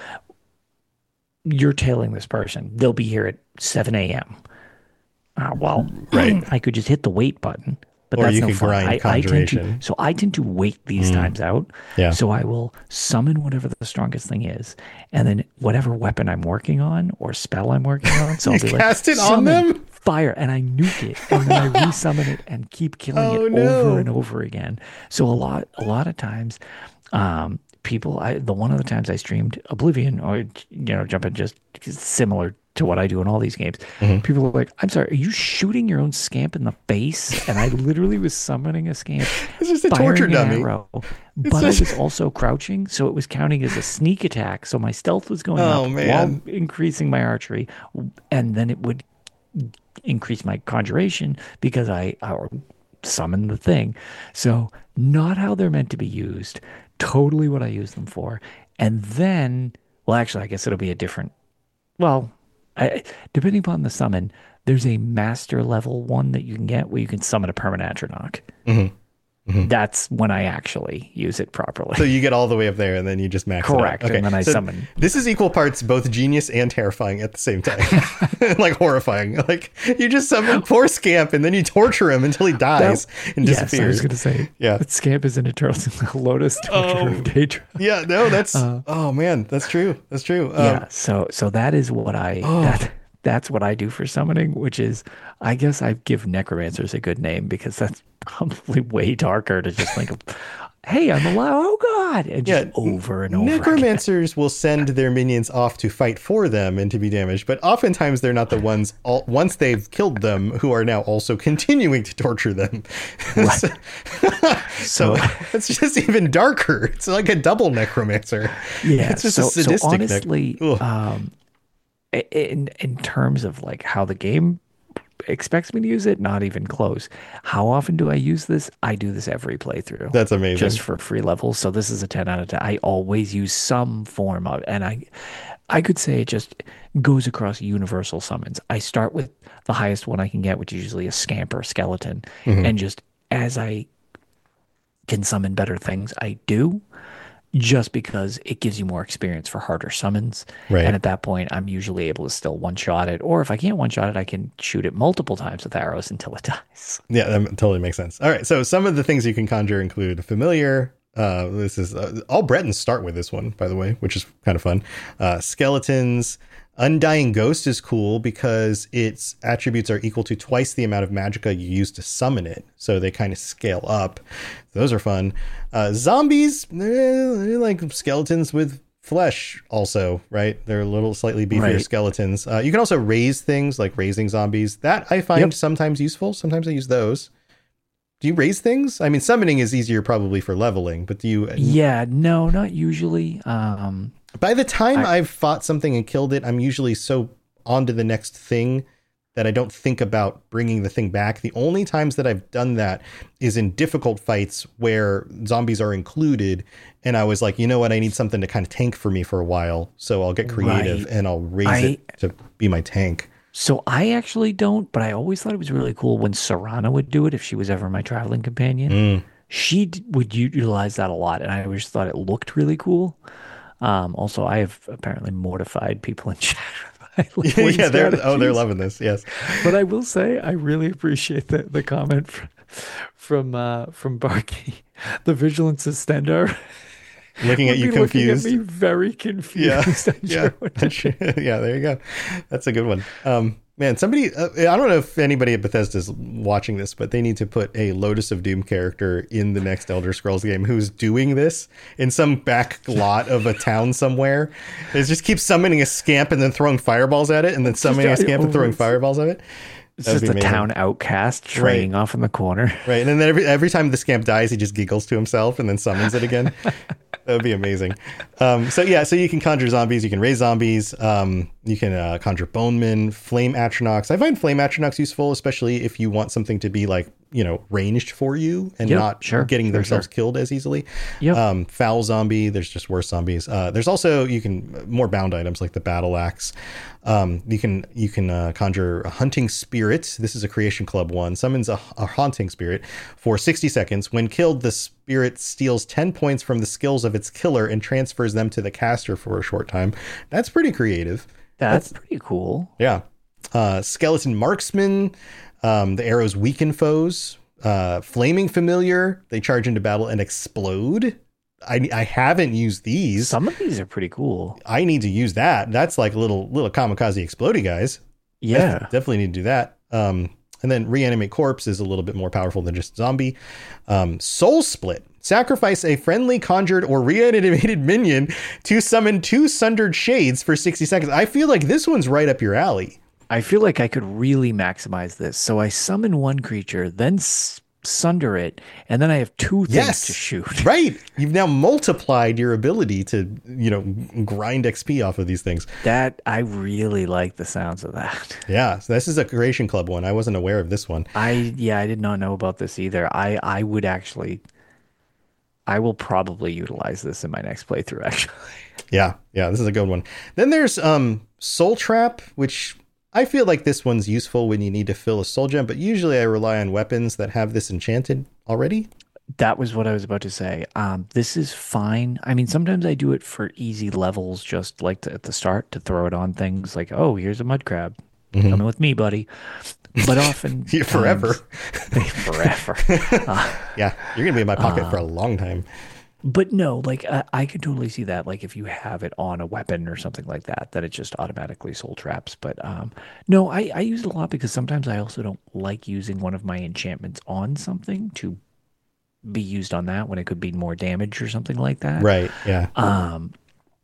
Speaker 3: you're tailing this person. They'll be here at seven a.m. Uh, well,
Speaker 2: Right.
Speaker 3: I could just hit the wait button, but
Speaker 2: Or
Speaker 3: that's
Speaker 2: you
Speaker 3: no
Speaker 2: could
Speaker 3: fun.
Speaker 2: grind
Speaker 3: I, I tend to,
Speaker 2: conjuration.
Speaker 3: so I tend to wait these
Speaker 2: Mm.
Speaker 3: times out.
Speaker 2: Yeah.
Speaker 3: So I will summon whatever the strongest thing is, and then whatever weapon I'm working on or spell I'm working on. So I'll
Speaker 2: You
Speaker 3: be like,
Speaker 2: cast it on
Speaker 3: "Summon,
Speaker 2: them?"
Speaker 3: fire, and I nuke it, and then I resummon it and keep killing
Speaker 2: Oh,
Speaker 3: it
Speaker 2: no.
Speaker 3: over and over again. So a lot, a lot of times, um, people, I the one of the times I streamed Oblivion, or you know, jumping just similar to what I do in all these games.
Speaker 2: Mm-hmm.
Speaker 3: People are like, "I'm sorry, are you shooting your own scamp in the face?" And I literally was summoning a scamp,
Speaker 2: It's just a
Speaker 3: firing
Speaker 2: torture
Speaker 3: an
Speaker 2: dummy.
Speaker 3: arrow, but
Speaker 2: just-
Speaker 3: I was also crouching, so it was counting as a sneak attack. So my stealth was going
Speaker 2: Oh,
Speaker 3: up
Speaker 2: man.
Speaker 3: while increasing my archery, and then it would increase my conjuration because I, I summoned the thing. So not how they're meant to be used. Totally what I use them for. And then, well, actually, I guess it'll be a different. Well, I, depending upon the summon, there's a master level one that you can get where you can summon a permanent Atronach.
Speaker 2: Mhm.
Speaker 3: That's when I actually use it properly.
Speaker 2: So you get all the way up there and then you just max
Speaker 3: Correct,
Speaker 2: it out. Okay.
Speaker 3: and then I
Speaker 2: so
Speaker 3: summon.
Speaker 2: This is equal parts both genius and terrifying at the same time. Like horrifying. Like you just summon poor Scamp and then you torture him until he dies and
Speaker 3: yes, I
Speaker 2: disappears.
Speaker 3: was going to say.
Speaker 2: Yeah.
Speaker 3: That Scamp is an eternal Lotus torture
Speaker 2: Oh.
Speaker 3: of Daedra.
Speaker 2: Yeah, no, that's
Speaker 3: Uh, um,
Speaker 2: oh man, that's true. That's true. Um,
Speaker 3: yeah, so so that is what I
Speaker 2: Oh.
Speaker 3: that that's what I do for summoning, which is I guess I give necromancers a good name because that's probably way darker to just think of, hey, I'm alive, oh god, and just
Speaker 2: Yeah,
Speaker 3: over and over again.
Speaker 2: Necromancers will send their minions off to fight for them and to be damaged, but oftentimes they're not the ones, all, once they've killed them, who are now also continuing to torture them. so, so
Speaker 3: So-
Speaker 2: it's just even darker. It's like a double necromancer.
Speaker 3: Yeah,
Speaker 2: It's just
Speaker 3: so,
Speaker 2: a sadistic
Speaker 3: so
Speaker 2: nec-
Speaker 3: honestly,
Speaker 2: Ugh.
Speaker 3: um, i- in in terms of like how the game expects me to use it, not even close. How often do I use this? I do this every playthrough.
Speaker 2: That's amazing.
Speaker 3: Just for free levels. So this is a ten out of ten. I always use some form of, and I, I could say it just goes across universal summons. I start with the highest one I can get, which is usually a scamp or skeleton. Mm-hmm. And just as I can summon better things, I do. Just because it gives you more experience for harder summons.
Speaker 2: Right.
Speaker 3: And at that point, I'm usually able to still one-shot it. Or if I can't one-shot it, I can shoot it multiple times with arrows until it dies.
Speaker 2: Yeah, that totally makes sense. All right, so some of the things you can conjure include Familiar. Uh, this is uh, all Bretons start with this one, by the way, which is kind of fun. Uh, skeletons. Undying Ghost is cool because its attributes are equal to twice the amount of magicka you use to summon it. So they kind of scale up. Those are fun. Uh, zombies, they're, they're like skeletons with flesh also, right? They're a little slightly beefier right. skeletons. Uh, you can also raise things like raising zombies. That I find yep. sometimes useful. Sometimes I use those. Do you raise things? I mean, summoning is easier probably for leveling, but do you?
Speaker 3: Yeah, no, not usually. Um...
Speaker 2: By the time
Speaker 3: I,
Speaker 2: I've fought something and killed it, I'm usually so on to the next thing that I don't think about bringing the thing back. The only times that I've done that is in difficult fights where zombies are included. And I was like, you know what? I need something to kind of tank for me for a while. So I'll get creative right. and I'll raise I, it to be my tank.
Speaker 3: So I actually don't, but I always thought it was really cool when Serana would do it if she was ever my traveling companion. Mm. She d- would utilize that a lot. And I always thought it looked really cool. Um, also, I have apparently mortified people in chat.
Speaker 2: yeah, yeah they're oh, they're loving this. Yes,
Speaker 3: but I will say I really appreciate the the comment from from uh, from Barky. The vigilance is Stendar.
Speaker 2: Looking at you confused.
Speaker 3: Looking at me very confused.
Speaker 2: Yeah, yeah. yeah. There you go. That's a good one. Um, man, somebody. Uh, I don't know if anybody at Bethesda is watching this, but they need to put a Lotus of Doom character in the next Elder Scrolls game who's doing this in some back lot of a town somewhere. It just keeps summoning a scamp and then throwing fireballs at it, and then summoning a scamp and throwing fireballs at it.
Speaker 3: It's just a town outcast training
Speaker 2: right.
Speaker 3: off in the corner.
Speaker 2: Right. And then every every time the scamp dies, he just giggles to himself and then summons it again. That would be amazing. Um, so, yeah, so you can conjure zombies. You can raise zombies. Um, you can uh, conjure bonemen, flame atronachs. I find flame atronachs useful, especially if you want something to be like, you know, ranged for you and
Speaker 3: yep,
Speaker 2: not
Speaker 3: sure,
Speaker 2: getting
Speaker 3: sure,
Speaker 2: themselves
Speaker 3: sure.
Speaker 2: killed as easily.
Speaker 3: Yep.
Speaker 2: Um, foul zombie. There's just worse zombies. Uh, there's also, you can, more bound items like the battle axe. Um, you can you can uh, conjure a hunting spirit. This is a Creation Club one. Summons a, a haunting spirit for sixty seconds. When killed, the spirit steals ten points from the skills of its killer and transfers them to the caster for a short time. That's pretty creative.
Speaker 3: That's, That's pretty cool.
Speaker 2: Yeah. Uh, skeleton marksman. Um, the arrows weaken foes. Uh, flaming familiar. They charge into battle and explode. I, I haven't used these.
Speaker 3: Some of these are pretty cool.
Speaker 2: I need to use that. That's like little little kamikaze explodey guys.
Speaker 3: Yeah.
Speaker 2: Def- definitely need to do that. Um, and then reanimate corpse is a little bit more powerful than just zombie. Um, soul split. Sacrifice a friendly conjured or reanimated minion to summon two sundered shades for sixty seconds. I feel like this one's right up your alley.
Speaker 3: I feel like I could really maximize this. So I summon one creature, then s- sunder it, and then I have two things
Speaker 2: yes,
Speaker 3: to shoot.
Speaker 2: Right. You've now multiplied your ability to, you know, grind X P off of these things.
Speaker 3: That I really like the sounds of that.
Speaker 2: Yeah. So this is a Creation Club one. I wasn't aware of this one.
Speaker 3: I yeah, I did not know about this either. I I would actually I will probably utilize this in my next playthrough, actually.
Speaker 2: Yeah, yeah, this is a good one. Then there's um Soul Trap, which I feel like this one's useful when you need to fill a soul gem, but usually I rely on weapons that have this enchanted already.
Speaker 3: That was what I was about to say. Um, this is fine. I mean, sometimes I do it for easy levels, just like to, at the start to throw it on things like, oh, here's a mud crab. Mm-hmm. Coming with me, buddy. But often...
Speaker 2: forever.
Speaker 3: forever. Uh,
Speaker 2: yeah, you're going to be in my pocket uh, for a long time.
Speaker 3: But no, like I, I could totally see that. Like if you have it on a weapon or something like that, that it just automatically soul traps. But um, no, I, I use it a lot because sometimes I also don't like using one of my enchantments on something to be used on that when it could be more damage or something like that.
Speaker 2: Right. Yeah.
Speaker 3: Um,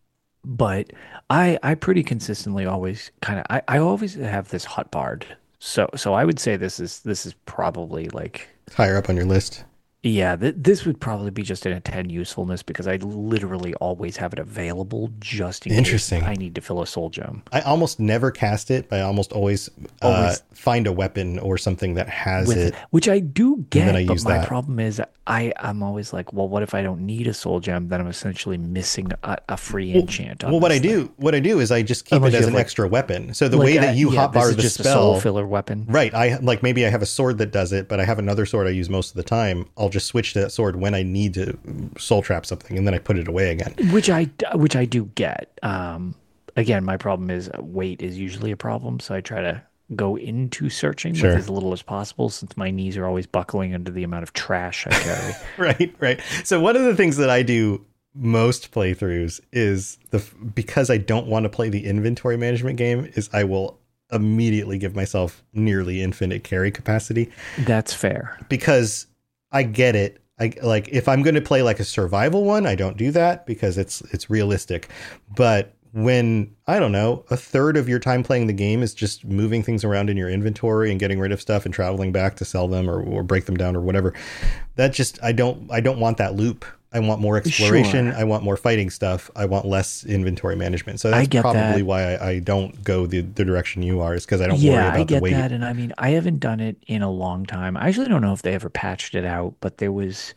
Speaker 3: but I I pretty consistently always kind of I, I always have this hot bard. So so I would say this is this is probably like
Speaker 2: higher up on your list.
Speaker 3: Yeah, th this would probably be just an a ten usefulness because I literally always have it available just in case
Speaker 2: Interesting.
Speaker 3: I need to fill a soul gem.
Speaker 2: I almost never cast it, but I almost always, uh,
Speaker 3: Always.
Speaker 2: find a weapon or something that has
Speaker 3: With
Speaker 2: it.
Speaker 3: which I do
Speaker 2: then
Speaker 3: get,
Speaker 2: I
Speaker 3: but
Speaker 2: use
Speaker 3: my
Speaker 2: that.
Speaker 3: problem is I I'm always like, well, what if I don't need a soul gem? Then I'm essentially missing a, a free enchant on
Speaker 2: Well, what
Speaker 3: this
Speaker 2: I
Speaker 3: thing.
Speaker 2: do, what I do is I just keep
Speaker 3: Unless
Speaker 2: it
Speaker 3: you
Speaker 2: as
Speaker 3: have,
Speaker 2: an
Speaker 3: like-
Speaker 2: extra weapon. So the
Speaker 3: Like,
Speaker 2: way
Speaker 3: uh,
Speaker 2: that you
Speaker 3: yeah, this
Speaker 2: hotbar
Speaker 3: is
Speaker 2: the
Speaker 3: just a
Speaker 2: spell,
Speaker 3: soul filler weapon.
Speaker 2: right? I like maybe I have a sword that does it, but I have another sword I use most of the time. I'll just switch to that sword when I need to soul trap something, and then I put it away again.
Speaker 3: Which I which I do get. Um, again, my problem is uh, weight is usually a problem, so I try to go into searching
Speaker 2: Sure.
Speaker 3: with as little as possible, since my knees are always buckling under the amount of trash I carry.
Speaker 2: Right, right. So one of the things that I do most playthroughs is the because I don't want to play the inventory management game is I will immediately give myself nearly infinite carry capacity
Speaker 3: That's fair.
Speaker 2: because I get it. I like if I'm going to play like a survival one, I don't do that because it's it's realistic. But when I don't know, a third of your time playing the game is just moving things around in your inventory and getting rid of stuff and traveling back to sell them or, or break them down or whatever. That just I don't I don't want that loop. I want more exploration.
Speaker 3: Sure.
Speaker 2: I want more fighting stuff. I want less inventory management. So
Speaker 3: I
Speaker 2: that's
Speaker 3: get
Speaker 2: probably
Speaker 3: that.
Speaker 2: why I, I don't go the, the direction you are, is because I don't worry
Speaker 3: Yeah,
Speaker 2: about
Speaker 3: I
Speaker 2: the
Speaker 3: get
Speaker 2: weight.
Speaker 3: that, and I mean, I haven't done it in a long time. I actually don't know if they ever patched it out, but there was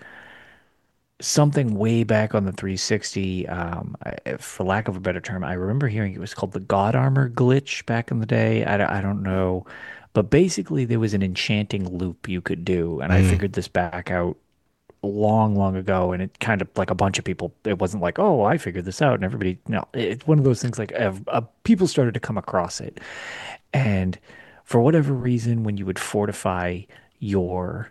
Speaker 3: something way back on the three sixty, um, I- for lack of a better term. I remember hearing it was called the God Armor glitch back in the day. I, don't- I don't know, but basically there was an enchanting loop you could do, and I
Speaker 2: Mm.
Speaker 3: figured this back out long, long ago, and it kind of like a bunch of people. It wasn't like, oh, I figured this out, and everybody. No, it's one of those things like uh, uh, people started to come across it, and for whatever reason, when you would fortify your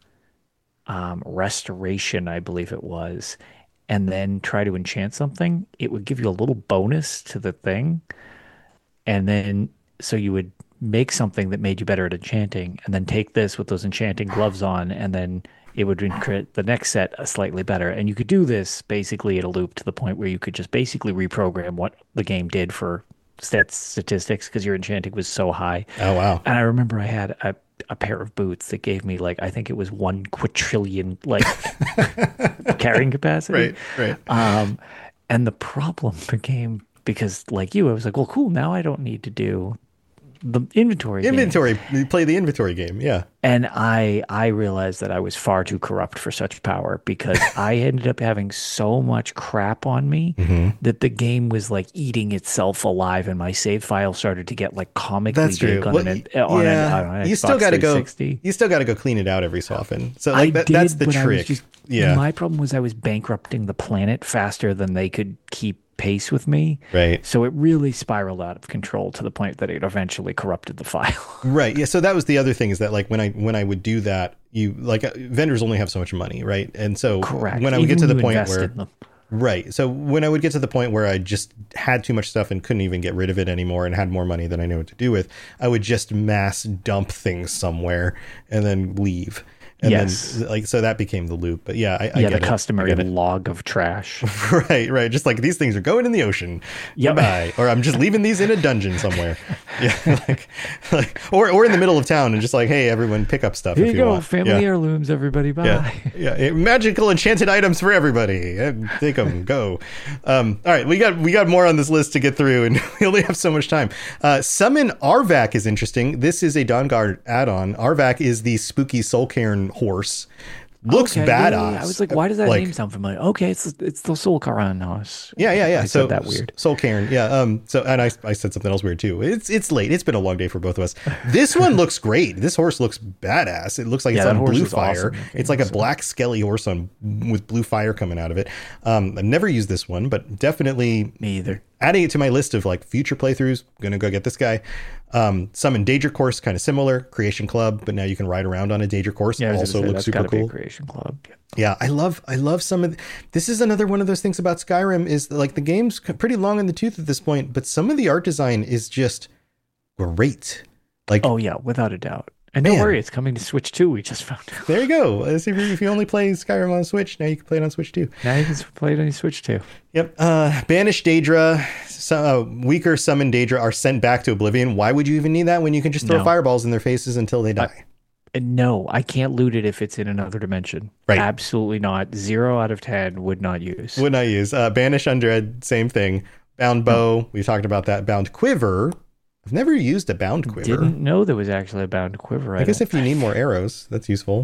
Speaker 3: um, restoration, I believe it was, and then try to enchant something, it would give you a little bonus to the thing. And then, so you would make something that made you better at enchanting, and then take this with those enchanting gloves on, and then it would create the next set a slightly better. And you could do this basically at a loop to the point where you could just basically reprogram what the game did for stat statistics because your enchanting was so high.
Speaker 2: Oh, wow.
Speaker 3: And I remember I had a, a pair of boots that gave me like, I think it was one quadrillion like carrying capacity.
Speaker 2: Right, right.
Speaker 3: Um, and the problem became because like you, I was like, well, cool. Now I don't need to do the inventory. game.
Speaker 2: Inventory. You play the inventory game. Yeah.
Speaker 3: And I I realized that I was far too corrupt for such power because I ended up having so much crap on me
Speaker 2: Mm-hmm.
Speaker 3: that the game was like eating itself alive, and my save file started to get like comically
Speaker 2: That's true.
Speaker 3: big on
Speaker 2: Well,
Speaker 3: an,
Speaker 2: y-
Speaker 3: on
Speaker 2: yeah.
Speaker 3: an, on an
Speaker 2: you still
Speaker 3: Xbox
Speaker 2: got to go.
Speaker 3: three sixty.
Speaker 2: You still got to go clean it out every so often. So like
Speaker 3: I
Speaker 2: that,
Speaker 3: did,
Speaker 2: that's the
Speaker 3: but I was
Speaker 2: trick.
Speaker 3: just-
Speaker 2: Yeah.
Speaker 3: My problem was I was bankrupting the planet faster than they could keep pace with me.
Speaker 2: Right.
Speaker 3: So it really spiraled out of control to the point that it eventually corrupted the file.
Speaker 2: Right. Yeah. So that was the other thing, is that like when I when I would do that, you like uh, vendors only have so much money, right? And so
Speaker 3: Correct.
Speaker 2: when I would
Speaker 3: Even
Speaker 2: get to the
Speaker 3: you
Speaker 2: point
Speaker 3: invest
Speaker 2: where
Speaker 3: in them.
Speaker 2: right. So when I would get to the point where I just had too much stuff and couldn't even get rid of it anymore and had more money than I knew what to do with, I would just mass dump things somewhere and then leave. And
Speaker 3: Yes.
Speaker 2: then like so that became the loop. But yeah, I, I
Speaker 3: Yeah,
Speaker 2: get
Speaker 3: the
Speaker 2: it.
Speaker 3: customary
Speaker 2: I get it.
Speaker 3: log of trash.
Speaker 2: Right, right. Just like these things are going in the ocean.
Speaker 3: Yep.
Speaker 2: Goodbye. Or I'm just leaving these in a dungeon somewhere. Yeah, like, like, or or in the middle of town and just like, hey, everyone, pick up stuff
Speaker 3: Here
Speaker 2: if
Speaker 3: you
Speaker 2: you
Speaker 3: go,
Speaker 2: want.
Speaker 3: family
Speaker 2: yeah.
Speaker 3: heirlooms, everybody. Bye.
Speaker 2: Yeah, yeah. Eh, magical enchanted items for everybody. Eh, Take them, go. Um, all right, we got we got more on this list to get through, and we only have so much time. Uh, Summon Arvak is interesting. This is a Dawnguard add-on. Arvak is the spooky Soulcairn horse. Looks
Speaker 3: Okay, yeah,
Speaker 2: badass.
Speaker 3: yeah, yeah. I was like, why does that
Speaker 2: Like,
Speaker 3: name sound familiar? Okay, it's it's the Soul Karan house.
Speaker 2: Yeah, yeah, yeah.
Speaker 3: I
Speaker 2: so
Speaker 3: said that weird.
Speaker 2: Soul Cairn. Yeah. Um. So, and I, I said something else weird too. It's it's late. It's been a long day for both of us. This one looks great. This horse looks badass. It looks like
Speaker 3: Yeah,
Speaker 2: it's
Speaker 3: that
Speaker 2: on
Speaker 3: horse
Speaker 2: blue
Speaker 3: is
Speaker 2: fire.
Speaker 3: awesome looking,
Speaker 2: It's like a
Speaker 3: so-
Speaker 2: black skelly horse on with blue fire coming out of it. Um. I've never used this one, but definitely
Speaker 3: Me either.
Speaker 2: adding it to my list of like future playthroughs. Gonna go get this guy. Um. Summon Daedra course, kind of similar. Creation Club, but now you can ride around on a Daedra course.
Speaker 3: Yeah, I was
Speaker 2: also
Speaker 3: gonna say,
Speaker 2: looks
Speaker 3: that's
Speaker 2: super
Speaker 3: gotta be a
Speaker 2: cool.
Speaker 3: creation club. Yeah.
Speaker 2: Yeah, I love I love some of the, this is another one of those things about Skyrim is that, like the game's c- pretty long in the tooth at this point, but some of the art design is just great. Like
Speaker 3: Oh yeah, without a doubt. And don't
Speaker 2: Man.
Speaker 3: worry, it's coming to Switch two. We just found out.
Speaker 2: there you go. As if, you, if you only play Skyrim on Switch, now you can play it on Switch too.
Speaker 3: Now you can play it on your Switch too.
Speaker 2: Yep. Uh, banished Daedra, so, uh, weaker summoned Daedra are sent back to Oblivion. Why would you even need that when you can just throw
Speaker 3: No.
Speaker 2: fireballs in their faces until they die?
Speaker 3: No, I can't loot it if it's in another dimension.
Speaker 2: Right.
Speaker 3: Absolutely not. Zero out of ten would not use.
Speaker 2: Would not use. Uh, Banish Undead, same thing. Bound Bow, we talked about that. Bound Quiver. I've never used a Bound Quiver.
Speaker 3: Didn't know there was actually a Bound Quiver.
Speaker 2: I, I guess if you need more arrows, that's useful.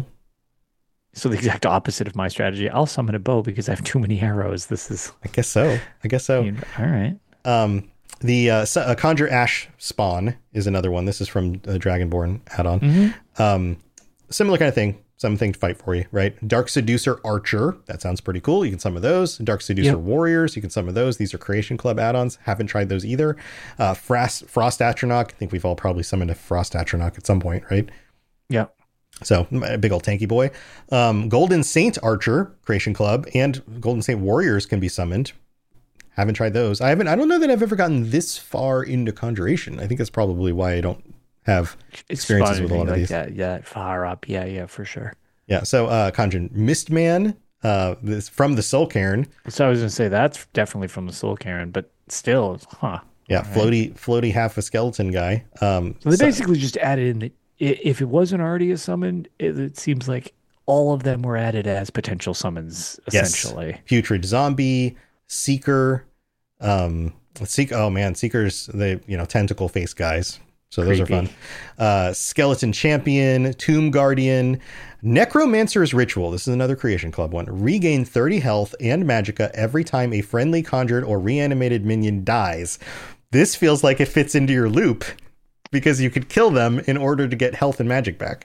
Speaker 3: So the exact opposite of my strategy. I'll summon a bow because I have too many arrows. This is...
Speaker 2: I guess so. I guess so.
Speaker 3: All right.
Speaker 2: Um, the uh, uh, Conjure Ash Spawn is another one. This is from the Dragonborn add-on.
Speaker 3: Mm-hmm.
Speaker 2: Um, similar kind of thing. Something to fight for you, right? Dark Seducer Archer. That sounds pretty cool. You can summon those. Dark Seducer yep. Warriors. You can summon those. These are Creation Club add-ons. Haven't tried those either. Uh, Frost, Frost Atronach. I think we've all probably summoned a Frost Atronach at some point, right?
Speaker 3: Yeah.
Speaker 2: So a big old tanky boy. Um, Golden Saint Archer, Creation Club, and Golden Saint Warriors can be summoned. Haven't tried those. I haven't. I don't know that I've ever gotten this far into Conjuration. I think that's probably why I don't have experiences with a lot of
Speaker 3: like
Speaker 2: these.
Speaker 3: That, yeah, far up. Yeah, yeah, for sure.
Speaker 2: Yeah. So uh, Conjuring Mistman, uh, this from the Soul Cairn.
Speaker 3: So I was gonna say that's definitely from the Soul Cairn, but still, huh?
Speaker 2: Yeah, floaty, right. floaty, half a skeleton guy. Um,
Speaker 3: so they so, basically just added in the. If it wasn't already a summon, it, it seems like all of them were added as potential summons, essentially.
Speaker 2: Yes. Putrid Zombie, Seeker, um, Seek. Oh man, Seekers, they, you know, tentacle face guys. So those Creepy. Are fun. Uh, Skeleton Champion, Tomb Guardian, Necromancer's Ritual. This is another Creation Club one. Regain thirty health and magicka every time a friendly conjured or reanimated minion dies. This feels like it fits into your loop, because you could kill them in order to get health and magic back.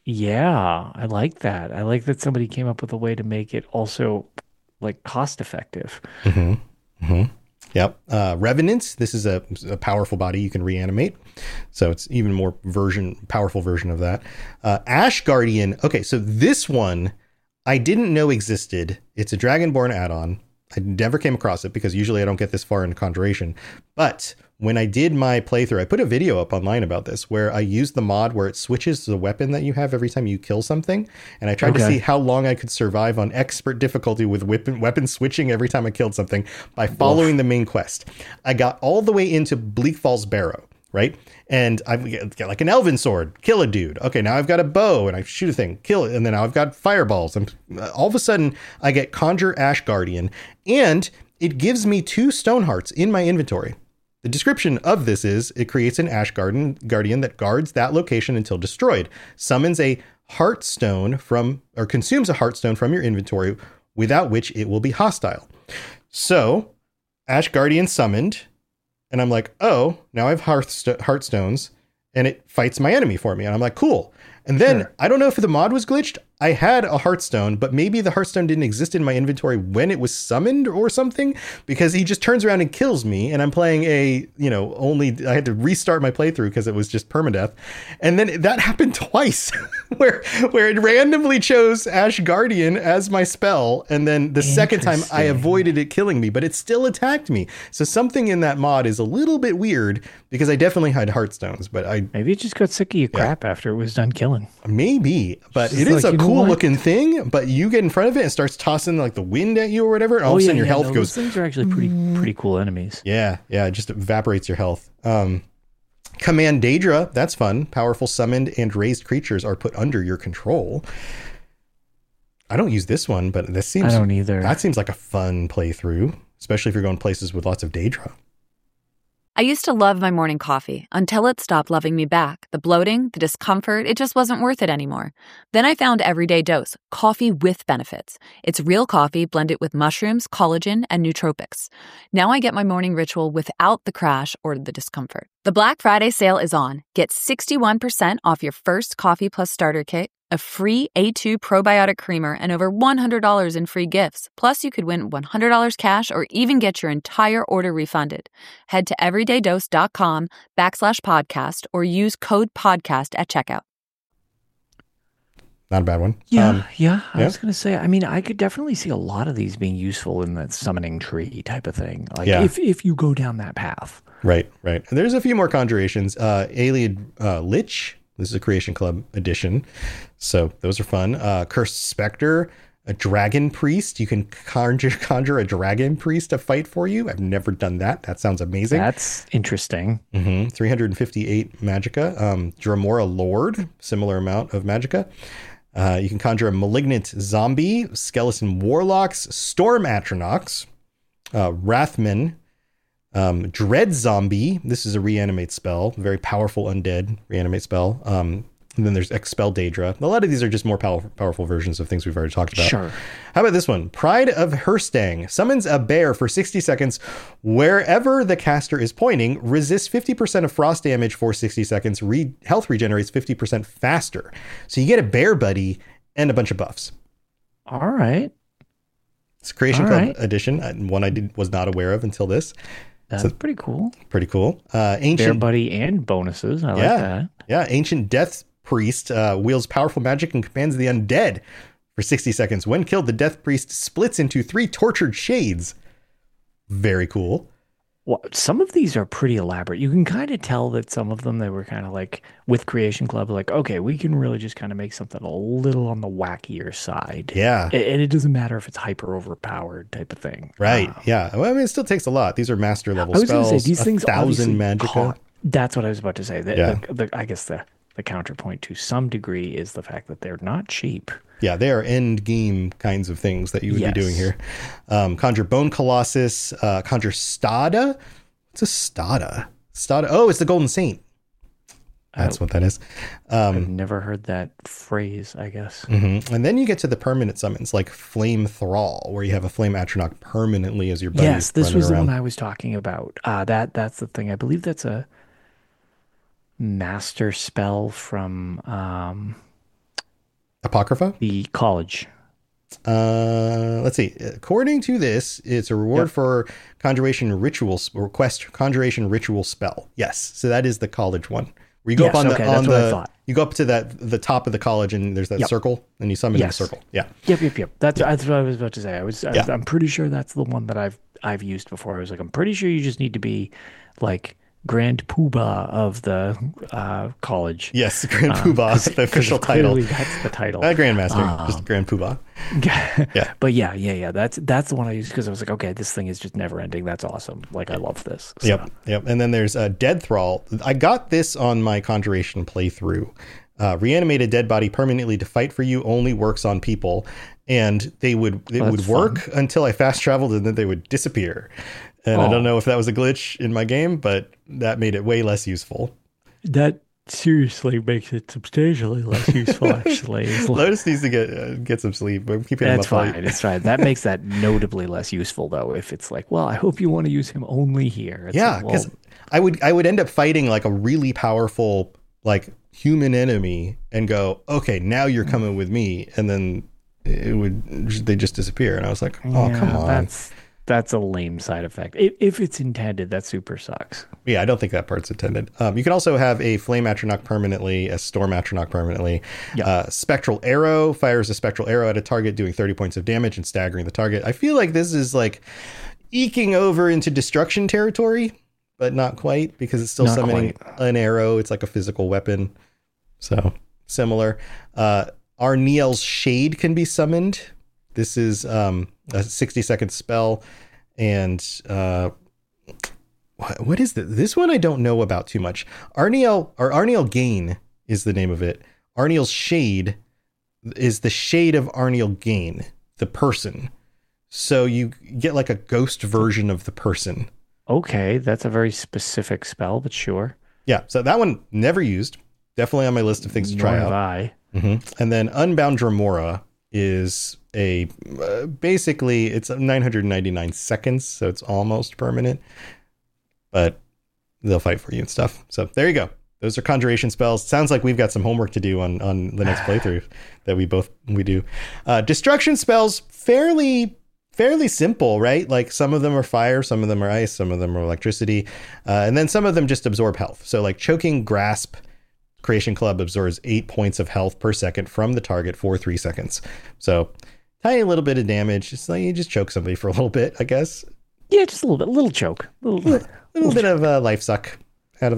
Speaker 3: Yeah, I like that. I like that somebody came up with a way to make it also like cost effective.
Speaker 2: Mm-hmm. Mm-hmm. Yep. Uh, Revenant. This is a, a powerful body you can reanimate. So it's even more version, powerful version of that. Uh, Ash Guardian. Okay, so this one I didn't know existed. It's a Dragonborn add-on. I never came across it because usually I don't get this far into Conjuration. But when I did my playthrough, I put a video up online about this where I used the mod where it switches the weapon that you have every time you kill something. And I tried okay. to see how long I could survive on expert difficulty with weapon, weapon switching every time I killed something by following Oof. the main quest. I got all the way into Bleak Falls Barrow, right? And I get like an elven sword, kill a dude. Okay, now I've got a bow and I shoot a thing, kill it. And then now I've got fireballs. And all of a sudden I get Conjure Ash Guardian, and it gives me two stone hearts in my inventory. The description of this is it creates an Ash Garden Guardian that guards that location until destroyed, summons a Heartstone from, or consumes a Heartstone from your inventory, without which it will be hostile. So Ash Guardian summoned, and I'm like, oh, now I have Hearthst- Heartstones, and it fights my enemy for me. And I'm like, cool. And then sure. I don't know if the mod was glitched. I had a Heartstone, but maybe the Heartstone didn't exist in my inventory when it was summoned or something, because he just turns around and kills me. And I'm playing a, you know, only I had to restart my playthrough because it was just permadeath. And then that happened twice where where it randomly chose Ash Guardian as my spell. And then the second time I avoided it killing me, but it still attacked me. So something in that mod is a little bit weird, because I definitely had Heartstones, but I
Speaker 3: maybe it just got sick of your yeah. crap after it was done killing.
Speaker 2: Maybe, but it is like, a cool looking thing, but you get in front of it and starts tossing like the wind at you or whatever, and all oh, of a sudden yeah, your yeah, health
Speaker 3: no,
Speaker 2: goes.
Speaker 3: Those things are actually pretty pretty cool enemies.
Speaker 2: Yeah, yeah, it just evaporates your health. Um, Command Daedra, that's fun. Powerful summoned and raised creatures are put under your control. I don't use this one, but this seems
Speaker 3: I don't either.
Speaker 2: That seems like a fun playthrough, especially if you're going places with lots of Daedra.
Speaker 4: I used to love my morning coffee until it stopped loving me back. The bloating, the discomfort, it just wasn't worth it anymore. Then I found Everyday Dose, coffee with benefits. It's real coffee blended with mushrooms, collagen, and nootropics. Now I get my morning ritual without the crash or the discomfort. The Black Friday sale is on. Get sixty-one percent off your first Coffee Plus starter kit, a free A two probiotic creamer, and over one hundred dollars in free gifts. Plus, you could win one hundred dollars cash or even get your entire order refunded. Head to everydaydose.com backslash podcast or use code podcast at checkout.
Speaker 2: Not a bad one.
Speaker 3: Yeah, um, yeah. I yeah. was going to say, I mean, I could definitely see a lot of these being useful in that summoning tree type of thing. Like yeah. if, if you go down that path.
Speaker 2: Right, right. And there's a few more conjurations. Uh, Ayleid uh, Lich. This is a Creation Club edition. So those are fun. Uh, Cursed Spectre. A dragon priest. You can conjure, conjure a dragon priest to fight for you. I've never done that. That sounds amazing.
Speaker 3: That's interesting.
Speaker 2: Mm-hmm. three hundred fifty-eight magicka. Um, Dramora Lord, similar amount of magicka. Uh, you can conjure a malignant zombie, skeleton warlocks, storm atronachs, uh, wrathman, um, dread zombie. This is a reanimate spell, very powerful undead reanimate spell. Um, And then there's Expel Daedra. A lot of these are just more powerful, powerful versions of things we've already talked about.
Speaker 3: Sure.
Speaker 2: How about this one? Pride of Herstang summons a bear for sixty seconds wherever the caster is pointing, resists fifty percent of frost damage for sixty seconds, re- health regenerates fifty percent faster. So you get a bear buddy and a bunch of buffs.
Speaker 3: All right.
Speaker 2: It's a Creation
Speaker 3: All
Speaker 2: Club
Speaker 3: right.
Speaker 2: edition, one I did, was not aware of until this.
Speaker 3: That's
Speaker 2: So-
Speaker 3: pretty cool.
Speaker 2: Pretty cool. Uh,
Speaker 3: Bear
Speaker 2: ancient,
Speaker 3: buddy and bonuses. I like
Speaker 2: yeah,
Speaker 3: that.
Speaker 2: yeah. Ancient Death Priest uh, wields powerful magic and commands the undead for sixty seconds. When killed, the Death Priest splits into three tortured shades. Very cool.
Speaker 3: Well, some of these are pretty elaborate. You can kind of tell that some of them, they were kind of like with Creation Club, like, okay, we can really just kind of make something a little on the wackier side.
Speaker 2: Yeah.
Speaker 3: A- And it doesn't matter if it's hyper overpowered type of thing.
Speaker 2: Right.
Speaker 3: Um,
Speaker 2: Yeah. Well, I mean, it still takes a lot. These are master level
Speaker 3: I was going
Speaker 2: spells.
Speaker 3: to say, these
Speaker 2: a
Speaker 3: things
Speaker 2: thousand
Speaker 3: obviously
Speaker 2: magicka.
Speaker 3: co- That's what I was about to say. The,
Speaker 2: Yeah.
Speaker 3: the, the, I guess the, the counterpoint to some degree is the fact that they're not cheap.
Speaker 2: Yeah, they are end game kinds of things that you would
Speaker 3: Yes.
Speaker 2: be doing here. Um, conjure Bone Colossus, uh, conjure Stada. What's a Stada? Stada. Oh, it's the Golden Saint. That's
Speaker 3: Oh.
Speaker 2: what that is. Um,
Speaker 3: I've never heard that phrase, I guess.
Speaker 2: mhm. And then you get to the permanent summons like Flame Thrall, where you have a Flame Atronach permanently as your buddy.
Speaker 3: Yes, this
Speaker 2: running
Speaker 3: was the
Speaker 2: around.
Speaker 3: one I was talking about. Uh, that That's the thing. I believe that's a master spell from um,
Speaker 2: Apocrypha?
Speaker 3: the college.
Speaker 2: Uh, let's see. According to this, it's a reward
Speaker 3: Yep.
Speaker 2: for conjuration ritual request conjuration ritual spell. Yes, so that is the college one. Where you go
Speaker 3: Yes,
Speaker 2: up on
Speaker 3: okay,
Speaker 2: the on
Speaker 3: that's what I
Speaker 2: the
Speaker 3: thought.
Speaker 2: you go up to that the top of the college and there's that
Speaker 3: Yep.
Speaker 2: circle and you summon
Speaker 3: Yes.
Speaker 2: the circle. Yeah.
Speaker 3: Yep, yep, yep. That's, that's what I was about to say. I was, I was
Speaker 2: Yeah.
Speaker 3: I'm pretty sure that's the one that I've I've used before. I was like, I'm pretty sure you just need to be like Grand Poobah of the uh, college.
Speaker 2: Yes, Grand
Speaker 3: Um,
Speaker 2: Poobah,
Speaker 3: 'cause-
Speaker 2: the official
Speaker 3: 'cause
Speaker 2: title.
Speaker 3: clearly that's the title.
Speaker 2: Uh, Grandmaster,
Speaker 3: Um,
Speaker 2: just Grand Poobah.
Speaker 3: yeah. But yeah, yeah, yeah. That's that's the one I used because I was like, okay, this thing is just never ending. That's awesome. Like I love this. So,
Speaker 2: Yep, yep. And then there's uh, Dead Thrall. I got this on my Conjuration playthrough. Uh, reanimate a dead body permanently to fight for you only works on people, and they would it
Speaker 3: Oh,
Speaker 2: would
Speaker 3: that's
Speaker 2: work until I fast traveled, and then they would disappear. And I
Speaker 3: Oh.
Speaker 2: don't know if that was a glitch in my game, but that made it way less useful.
Speaker 3: That seriously makes it substantially less useful. Actually, It's like-
Speaker 2: Lotus needs to get uh, get some sleep. I'm keeping him
Speaker 3: that's
Speaker 2: up all
Speaker 3: fine. It's fine. That makes that notably less useful, though. If it's like, well, I hope you want to use him only here. It's
Speaker 2: Yeah,
Speaker 3: like,
Speaker 2: because
Speaker 3: well,
Speaker 2: I would I would end up fighting like a really powerful like human enemy and go, okay, now you're coming with me, and then it would they just disappear, and I was like, oh
Speaker 3: yeah,
Speaker 2: come on.
Speaker 3: That's that's a lame side effect. If, if it's intended, that super sucks.
Speaker 2: Yeah, I don't think that part's intended. Um, you can also have a Flame Atronach permanently, a Storm Atronach permanently.
Speaker 3: Yeah.
Speaker 2: Uh, Spectral Arrow fires a Spectral Arrow at a target, doing thirty points of damage and staggering the target. I feel like this is like eking over into destruction territory, but not quite because it's still
Speaker 3: Not
Speaker 2: summoning
Speaker 3: quite.
Speaker 2: an arrow. It's like a physical weapon. So similar. Uh, Arniel's Shade can be summoned. This is um, a sixty second spell. And uh, what, what is this? This one I don't know about too much. Arniel or Arniel Gain is the name of it. Arniel's Shade is the shade of Arniel Gain, the person. So you get like a ghost version of the person.
Speaker 3: Okay, that's a very specific spell, but sure.
Speaker 2: Yeah. So that one never used. Definitely on my list of things to
Speaker 3: Nor
Speaker 2: try
Speaker 3: have
Speaker 2: out.
Speaker 3: I.
Speaker 2: Mm-hmm. And then Unbound Dramora is a uh, basically it's nine hundred ninety-nine seconds, so it's almost permanent, but they'll fight for you and stuff. So there you go. Those are conjuration spells. Sounds like we've got some homework to do on on the next playthrough that we both we do. Uh, destruction spells fairly fairly simple, right? Like some of them are fire, some of them are ice, some of them are electricity, uh, and then some of them just absorb health. So like Choking Grasp. Creation Club absorbs eight points of health per second from the target for three seconds. So tiny little bit of damage. Just like you just choke somebody for a little bit, I guess.
Speaker 3: Yeah, just a little bit, little choke, little,
Speaker 2: A little bit of uh, life suck out of them.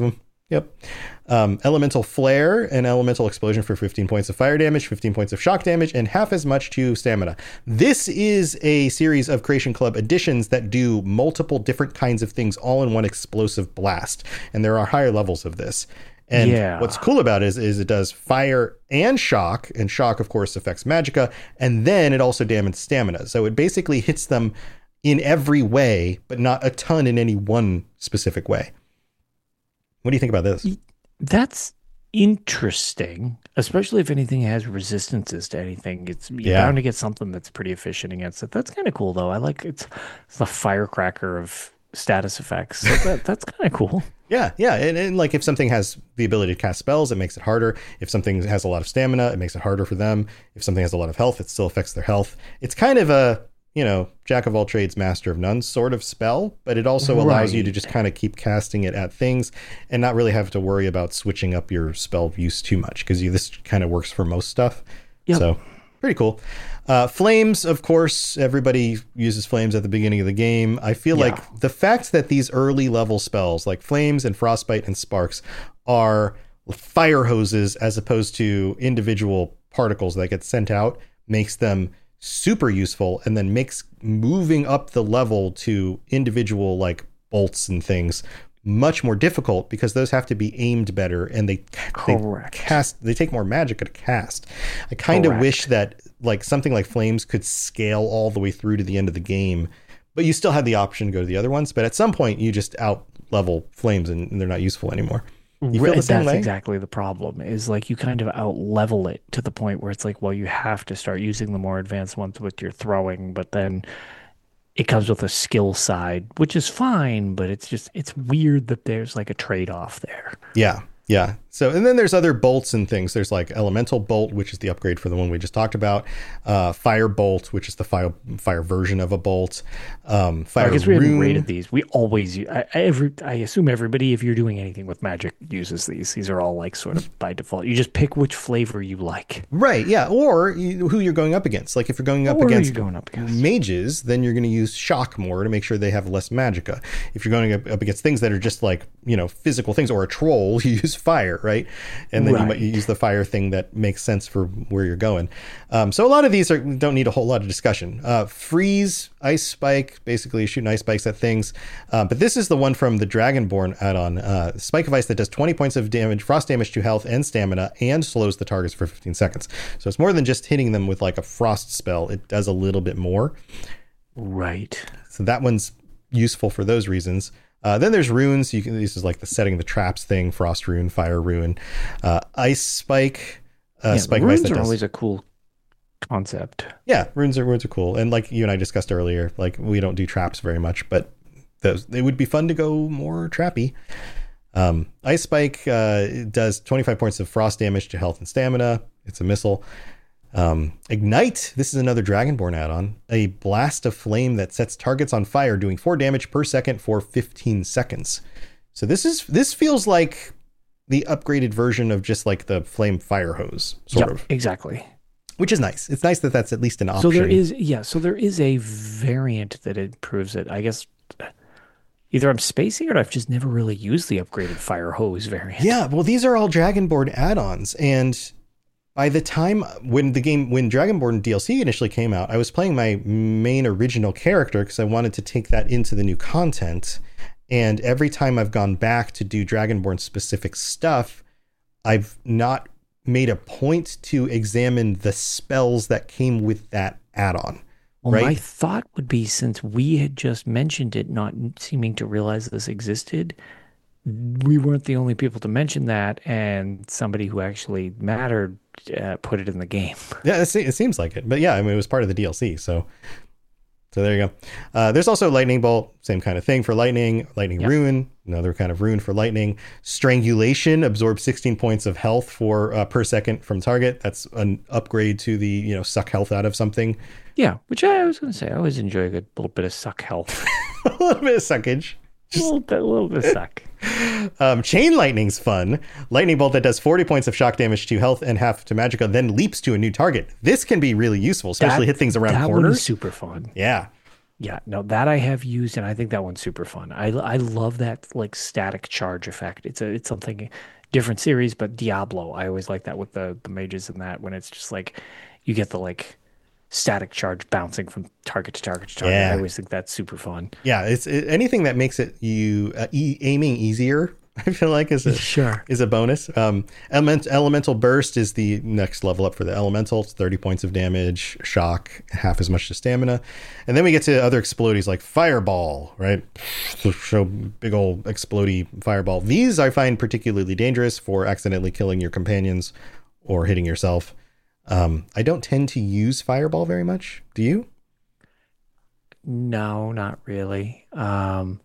Speaker 2: Yep. Um, elemental Flare and Elemental Explosion for fifteen points of fire damage, fifteen points of shock damage, and half as much to stamina. This is a series of Creation Club editions that do multiple different kinds of things all in one explosive blast. And there are higher levels of this. And
Speaker 3: yeah.
Speaker 2: what's cool about it is, is it does fire and shock, and shock, of course, affects magicka, and then it also damages stamina. So it basically hits them in every way, but not a ton in any one specific way. What do you think about this?
Speaker 3: That's interesting, especially if anything has resistances to anything. It's you're
Speaker 2: Yeah.
Speaker 3: bound to get something that's pretty efficient against it. That's kind of cool, though. I like it's, it's the firecracker of status effects. So that, that's kind of cool.
Speaker 2: Yeah, yeah. And, and like if something has the ability to cast spells, it makes it harder. If something has a lot of stamina, it makes it harder for them. If something has a lot of health, it still affects their health. It's kind of a, you know, jack of all trades, master of none sort of spell, but it also allows you to
Speaker 3: Right.
Speaker 2: just kind of keep casting it at things and not really have to worry about switching up your spell use too much, because this kind of works for most stuff.
Speaker 3: Yep.
Speaker 2: So pretty cool. Uh, flames, of course, everybody uses flames at the beginning of the game. I feel
Speaker 3: Yeah.
Speaker 2: like the fact that these early level spells like flames and frostbite and sparks are fire hoses as opposed to individual particles that get sent out makes them super useful, and then makes moving up the level to individual like bolts and things much more difficult, because those have to be aimed better, and they, they
Speaker 3: Correct.
Speaker 2: cast they take more magic to cast. I kind of
Speaker 3: Correct.
Speaker 2: wish that like something like flames could scale all the way through to the end of the game, but you still had the option to go to the other ones. But at some point you just out level flames and, and they're not useful anymore. You feel the same
Speaker 3: That's
Speaker 2: way?
Speaker 3: exactly the problem, is like you kind of out level it to the point where it's like, well, you have to start using the more advanced ones with your throwing, but then it comes with a skill side, which is fine, but it's just, it's weird that there's like a trade-off there.
Speaker 2: Yeah. Yeah. So, and then there's other bolts and things. There's like Elemental Bolt, which is the upgrade for the one we just talked about. Uh, Fire Bolt, which is the fire fire version of a bolt. Um, Fire
Speaker 3: I guess we haven't
Speaker 2: Rune.
Speaker 3: rated these. We always use, I, I, every, I assume everybody, if you're doing anything with magic, uses these. These are all like sort of by default. You just pick which flavor you like.
Speaker 2: Right. Yeah. Or you, who you're going up against. Like if you're going up
Speaker 3: Or who
Speaker 2: against
Speaker 3: you're going up against.
Speaker 2: mages, then you're going to use shock more to make sure they have less magicka. If you're going up, up against things that are just like, you know, physical things, or a troll, you use fire, right? And then you might
Speaker 3: Right.
Speaker 2: use the fire thing that makes sense for where you're going. Um, so a lot of these are, don't need a whole lot of discussion. Uh, freeze, ice spike, basically shooting ice spikes at things. Uh, but this is the one from the Dragonborn add-on. Uh, Spike of Ice that does twenty points of damage, frost damage to health and stamina, and slows the targets for fifteen seconds. So it's more than just hitting them with like a frost spell. It does a little bit more.
Speaker 3: Right.
Speaker 2: So that one's useful for those reasons. Uh, then there's runes. You can, this is like the setting the traps thing: frost rune, fire rune, uh, ice spike, uh,
Speaker 3: Yeah,
Speaker 2: spike of ice
Speaker 3: runes
Speaker 2: that
Speaker 3: are
Speaker 2: does.
Speaker 3: always a cool concept.
Speaker 2: Yeah, runes are runes are cool. And like you and I discussed earlier, like we don't do traps very much, but those it would be fun to go more trappy. Um, ice spike uh, does twenty-five points of frost damage to health and stamina. It's a missile. Um, Ignite, this is another Dragonborn add-on, a blast of flame that sets targets on fire, doing four damage per second for fifteen seconds. So this is this feels like the upgraded version of just like the flame fire hose, sort
Speaker 3: Yep,
Speaker 2: of,
Speaker 3: exactly.
Speaker 2: which is nice. It's nice that that's at least an option.
Speaker 3: So there is, yeah, so there is a variant that improves it. I guess either I'm spacing or I've just never really used the upgraded fire hose variant.
Speaker 2: Yeah, well, these are all Dragonborn add-ons, and by the time when the game, when Dragonborn D L C initially came out, I was playing my main original character because I wanted to take that into the new content. And every time I've gone back to do Dragonborn specific stuff, I've not made a point to examine the spells that came with that add-on.
Speaker 3: Well,
Speaker 2: right?
Speaker 3: my thought would be, since we had just mentioned it, not seeming to realize this existed, we weren't the only people to mention that, and somebody who actually mattered uh, put it in the game.
Speaker 2: Yeah, it, se- it seems like it. But yeah, I mean, it was part of the D L C, so so there you go. Uh, there's also Lightning Bolt, same kind of thing for lightning. Lightning
Speaker 3: Yep.
Speaker 2: Rune, another kind of rune for lightning. Strangulation absorbs sixteen points of health for uh, per second from target. That's an upgrade to the, you know, suck health out of something.
Speaker 3: Yeah, which I was going to say, I always enjoy a good little bit of suck health.
Speaker 2: A little bit of suckage.
Speaker 3: a little bit, a little bit of suck.
Speaker 2: Um, Chain Lightning's fun. Lightning Bolt that does forty points of shock damage to health and half to magicka, then leaps to a new target. This can be really useful, especially
Speaker 3: That-
Speaker 2: hit things around
Speaker 3: that would be
Speaker 2: corners.
Speaker 3: super fun.
Speaker 2: Yeah.
Speaker 3: Yeah, no, that I have used, and I think that one's super fun. I I love that like static charge effect. It's a it's something different series, but Diablo. I always like that with the the mages in that when it's just like you get the like static charge bouncing from target to target to target.
Speaker 2: Yeah.
Speaker 3: I always think that's super fun.
Speaker 2: Yeah, it's it, anything that makes it you uh, e- aiming easier. I feel like is a
Speaker 3: Sure.
Speaker 2: is a bonus. Um, element, elemental burst is the next level up for the elemental. It's thirty points of damage, shock, half as much to stamina, and then we get to other explodies like fireball. Right, so show big old explodey fireball. These I find particularly dangerous for accidentally killing your companions or hitting yourself. Um, I don't tend to use fireball very much. Do you?
Speaker 3: No, not really. Um,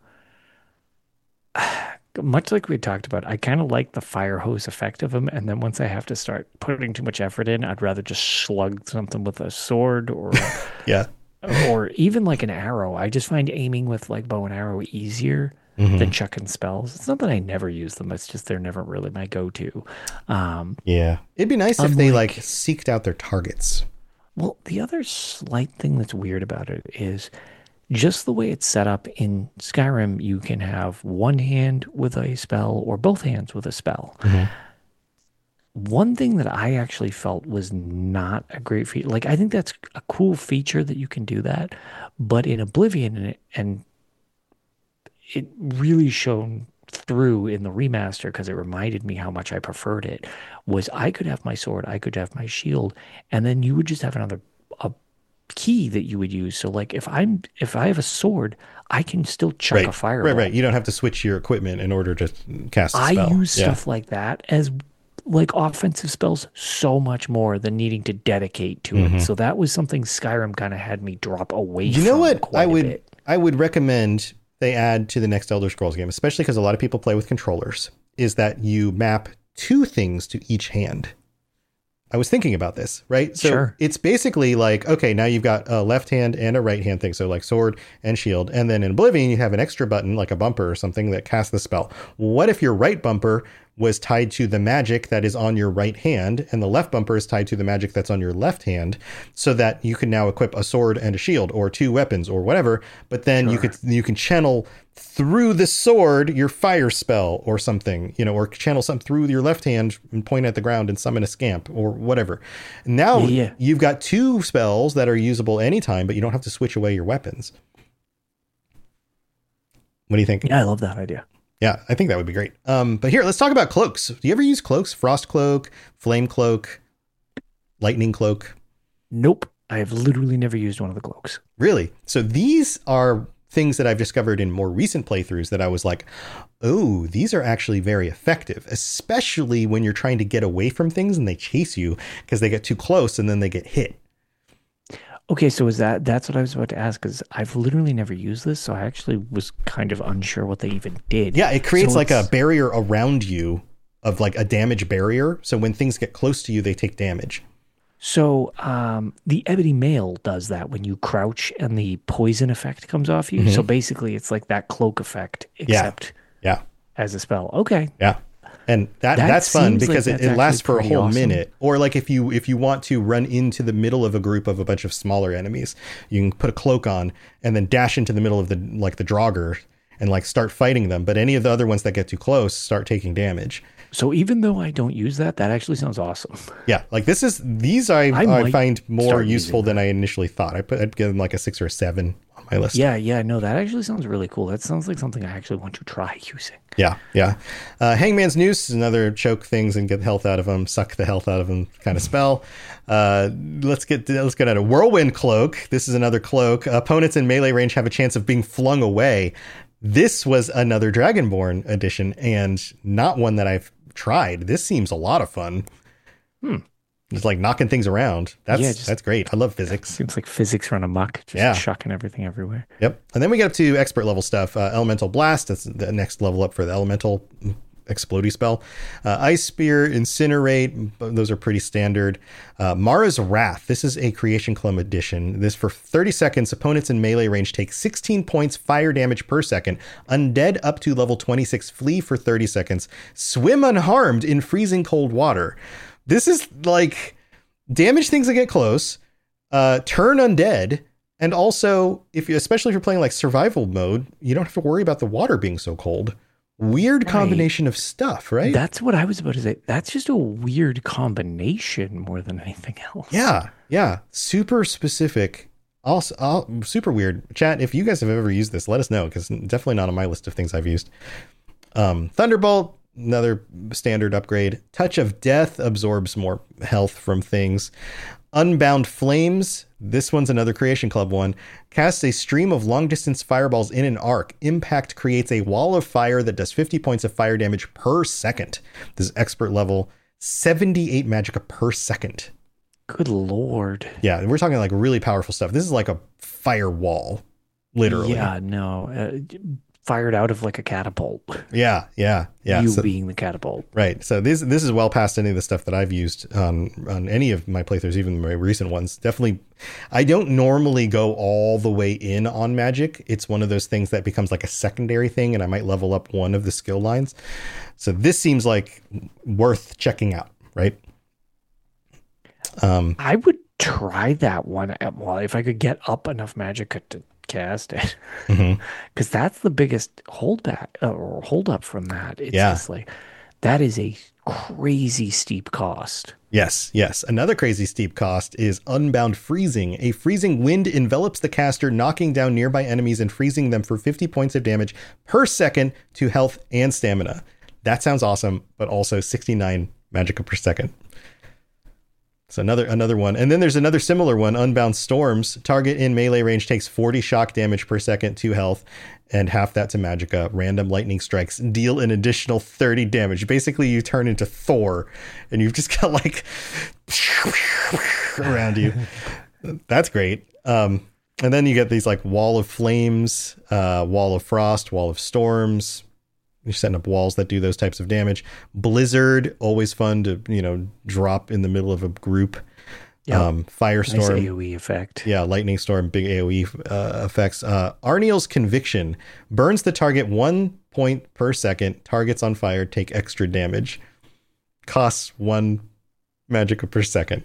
Speaker 3: much like we talked about, I kind of like the fire hose effect of them. And then once I have to start putting too much effort in, I'd rather just slug something with a sword or
Speaker 2: Yeah.
Speaker 3: or even like an arrow. I just find aiming with like bow and arrow easier
Speaker 2: Mhm.
Speaker 3: than chucking spells. It's not that I never use them. It's just they're never really my go-to. Um,
Speaker 2: Yeah. It'd be nice if they
Speaker 3: Unlike-
Speaker 2: like seeked out their targets.
Speaker 3: well, the other slight thing that's weird about it is just the way it's set up in Skyrim, you can have one hand with a spell or both hands with a spell.
Speaker 2: Mhm.
Speaker 3: One thing that I actually felt was not a great feature, like I think that's a cool feature that you can do that, but in Oblivion and it, and it really shone through in the remaster because it reminded me how much I preferred it, was I could have my sword, I could have my shield, and then you would just have another a key that you would use. So like if I'm if I have a sword, I can still chuck
Speaker 2: Right.
Speaker 3: a fireball.
Speaker 2: Right, right. You don't have to switch your equipment in order to cast a
Speaker 3: I
Speaker 2: spell.
Speaker 3: use
Speaker 2: Yeah.
Speaker 3: stuff like that as like offensive spells so much more than needing to dedicate to
Speaker 2: Mhm.
Speaker 3: it. So that was something Skyrim kind of had me drop away
Speaker 2: You
Speaker 3: from.
Speaker 2: know what?
Speaker 3: quite
Speaker 2: I
Speaker 3: a
Speaker 2: would
Speaker 3: bit.
Speaker 2: I would recommend they add to the next Elder Scrolls game, especially because a lot of people play with controllers, is that you map two things to each hand. I was thinking about this, right? So
Speaker 3: Sure.
Speaker 2: it's basically like, okay, now you've got a left hand and a right hand thing. So like sword and shield. And then in Oblivion, you have an extra button, like a bumper or something that casts the spell. What if your right bumper was tied to the magic that is on your right hand and the left bumper is tied to the magic that's on your left hand, so that you can now equip a sword and a shield or two weapons or whatever, but then you
Speaker 3: Sure.
Speaker 2: could you can channel through the sword your fire spell or something, you know, or channel something through your left hand and point at the ground and summon a scamp or whatever. Now
Speaker 3: Yeah, yeah.
Speaker 2: you've got two spells that are usable anytime, but you don't have to switch away your weapons. What do you think?
Speaker 3: Yeah, I love that idea.
Speaker 2: Yeah, I think that would be great. Um, but here, let's talk about cloaks. Do you ever use cloaks? Frost cloak, flame cloak, lightning cloak?
Speaker 3: Nope. I have literally never used one of the cloaks.
Speaker 2: Really? So these are things that I've discovered in more recent playthroughs that I was like, oh, these are actually very effective, especially when you're trying to get away from things and they chase you because they get too close and then they get hit.
Speaker 3: Okay, so is that that's what I was about to ask, because I've literally never used this, so I actually was kind of unsure what they even did.
Speaker 2: Yeah, it creates
Speaker 3: So
Speaker 2: like a
Speaker 3: it's-
Speaker 2: barrier around you of like a damage barrier. So when things get close to you, they take damage.
Speaker 3: So um, the Ebony Mail does that when you crouch and the poison effect comes off you.
Speaker 2: Mhm.
Speaker 3: So basically, it's like that cloak effect, except
Speaker 2: Yeah.
Speaker 3: as a spell. Okay.
Speaker 2: Yeah. And that,
Speaker 3: That
Speaker 2: that's fun
Speaker 3: seems like
Speaker 2: because it,
Speaker 3: that's
Speaker 2: it lasts
Speaker 3: actually
Speaker 2: for a
Speaker 3: pretty
Speaker 2: whole
Speaker 3: awesome.
Speaker 2: minute. Or like if you if you want to run into the middle of a group of a bunch of smaller enemies, you can put a cloak on and then dash into the middle of the like the Draugr and like start fighting them. But any of the other ones that get too close start taking damage.
Speaker 3: So even though I don't use that, that actually sounds awesome.
Speaker 2: Yeah, like this is these I
Speaker 3: I
Speaker 2: I,
Speaker 3: might
Speaker 2: find more
Speaker 3: start
Speaker 2: useful
Speaker 3: using
Speaker 2: than I initially thought. I put I'd give them like a six or a seven on my list.
Speaker 3: Yeah, yeah, no, that actually sounds really cool. That sounds like something I actually want to try using.
Speaker 2: Yeah, yeah. Uh, Hangman's Noose is another choke things and get the health out of them, suck the health out of them kind of spell. Uh, let's get to, let's get at a Whirlwind Cloak. This is another cloak. Opponents in melee range have a chance of being flung away. This was another Dragonborn edition and not one that I've tried. This seems a lot of fun.
Speaker 3: Hmm.
Speaker 2: It's like knocking things around. That's
Speaker 3: Yeah, just-
Speaker 2: that's great. I love physics.
Speaker 3: Seems like physics run amok, just
Speaker 2: Yeah.
Speaker 3: chucking everything everywhere.
Speaker 2: Yep. And then we get up to expert level stuff. Uh, Elemental Blast. That's the next level up for the elemental explodey spell. Uh, Ice Spear, Incinerate. Those are pretty standard. Uh, Mara's Wrath. This is a Creation Club edition. This for thirty seconds. Opponents in melee range take sixteen points fire damage per second. Undead up to level twenty-six flee for thirty seconds. Swim unharmed in freezing cold water. This is like damage things that get close. Uh, turn undead. And also, if you, especially if you're playing like survival mode, you don't have to worry about the water being so cold. Weird combination right. of stuff, right?
Speaker 3: That's what I was about to say. That's just a weird combination more than anything else.
Speaker 2: Yeah, yeah. Super specific. Also, uh, super weird. Chat, if you guys have ever used this, let us know, because definitely not on my list of things I've used. Um, Thunderbolt, another standard upgrade. Touch of Death absorbs more health from things. Unbound Flames, this one's another Creation Club one. Casts a stream of long-distance fireballs in an arc. Impact creates a wall of fire that does fifty points of fire damage per second. This is expert level, seventy-eight magicka per second.
Speaker 3: Good lord.
Speaker 2: Yeah, we're talking like really powerful stuff. This is like a firewall, literally.
Speaker 3: Yeah, no. Uh, fired out of like a catapult.
Speaker 2: Yeah, yeah, yeah.
Speaker 3: You
Speaker 2: so,
Speaker 3: being the catapult.
Speaker 2: Right. So this this is well past any of the stuff that I've used on on any of my playthroughs, even my recent ones. Definitely, I don't normally go all the way in on magic. It's one of those things that becomes like a secondary thing, and I might level up one of the skill lines. So this seems like worth checking out, right? Um,
Speaker 3: I would try that one. Well, if I could get up enough magic to cast it, because mm-hmm. that's the biggest holdback or hold up from that. It's
Speaker 2: yeah.
Speaker 3: just like that is a crazy steep cost.
Speaker 2: Yes, yes. Another crazy steep cost is Unbound Freezing. A freezing wind envelops the caster, knocking down nearby enemies and freezing them for fifty points of damage per second to health and stamina. That sounds awesome, but also sixty-nine magicka per second. So another another one. And then there's another similar one, Unbound Storms. Target in melee range takes forty shock damage per second, to health, and half that to magicka. Random lightning strikes deal an additional thirty damage. Basically, you turn into Thor, and you've just got like around you. That's great. Um, and then you get these like Wall of Flames, uh, Wall of Frost, Wall of Storms. You're setting up walls that do those types of damage. Blizzard, always fun to, you know, drop in the middle of a group. Yep. Um, Firestorm.
Speaker 3: Nice A O E effect.
Speaker 2: Yeah, Lightning Storm, big A O E uh, effects. Uh, Arniel's Conviction burns the target one point per second. Targets on fire take extra damage. Costs one magicka per second.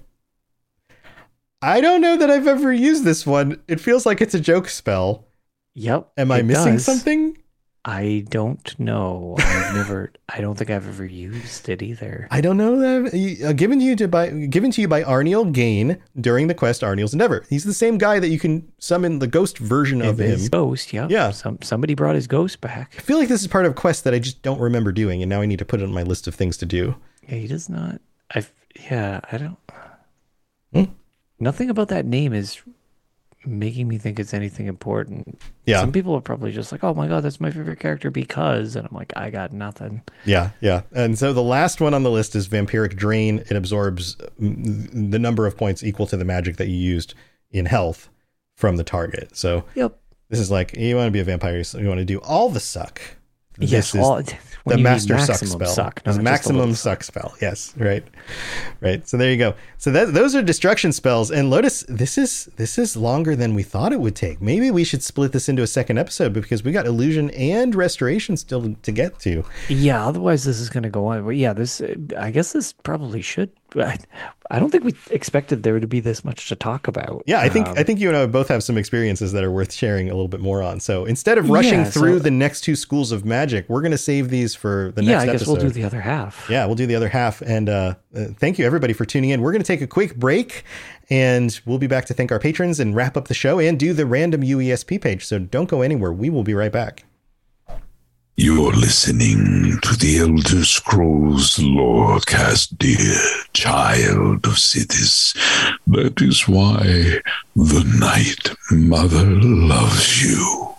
Speaker 2: I don't know that I've ever used this one. It feels like it's a joke spell.
Speaker 3: Yep.
Speaker 2: Am I missing
Speaker 3: does.
Speaker 2: something?
Speaker 3: I don't know. I've never. I don't think I've ever used it either.
Speaker 2: I don't know that. Uh, given to you to by given to you by Arniel Gain during the quest Arniel's Endeavor. He's the same guy that you can summon the ghost version of him.
Speaker 3: His ghost, yeah.
Speaker 2: Yeah.
Speaker 3: Some somebody brought his ghost back.
Speaker 2: I feel like this is part of a quest that I just don't remember doing, and now I need to put it on my list of things to do.
Speaker 3: Yeah, he does not. I. Yeah, I don't.
Speaker 2: Hmm?
Speaker 3: Nothing about that name is making me think it's anything important.
Speaker 2: Yeah.
Speaker 3: Some people are probably just like, oh my God, that's my favorite character because, and I'm like, I got nothing.
Speaker 2: Yeah. Yeah. And so the last one on the list is Vampiric Drain. It absorbs the number of points equal to the magic that you used in health from the target. So
Speaker 3: yep.
Speaker 2: This is like, you want to be a vampire, so you want to do all the suck. This
Speaker 3: yes,
Speaker 2: is
Speaker 3: all,
Speaker 2: the master suck spell.
Speaker 3: Suck,
Speaker 2: the maximum suck spell. Yes, right, right. So there you go. So that those are destruction spells. And Lotus, this is this is longer than we thought it would take. Maybe we should split this into a second episode because we got illusion and restoration still to, to get to.
Speaker 3: Yeah, otherwise this is going to go on. But yeah, this I guess this probably should. I, I don't think we expected there to be this much to talk about.
Speaker 2: Yeah, I think
Speaker 3: um,
Speaker 2: I think you and I both have some experiences that are worth sharing a little bit more on. So instead of rushing
Speaker 3: yeah,
Speaker 2: through
Speaker 3: so,
Speaker 2: the next two schools of magic, we're going to save these for the next
Speaker 3: yeah, I guess
Speaker 2: episode.
Speaker 3: we'll do the other half.
Speaker 2: Yeah, we'll do the other half. And uh, uh, thank you, everybody, for tuning in. We're going to take a quick break, and we'll be back to thank our patrons and wrap up the show and do the random U E S P page. So don't go anywhere. We will be right back.
Speaker 1: You're listening to the Elder Scrolls Lorecast, dear child of cities. That is why the Night Mother loves you.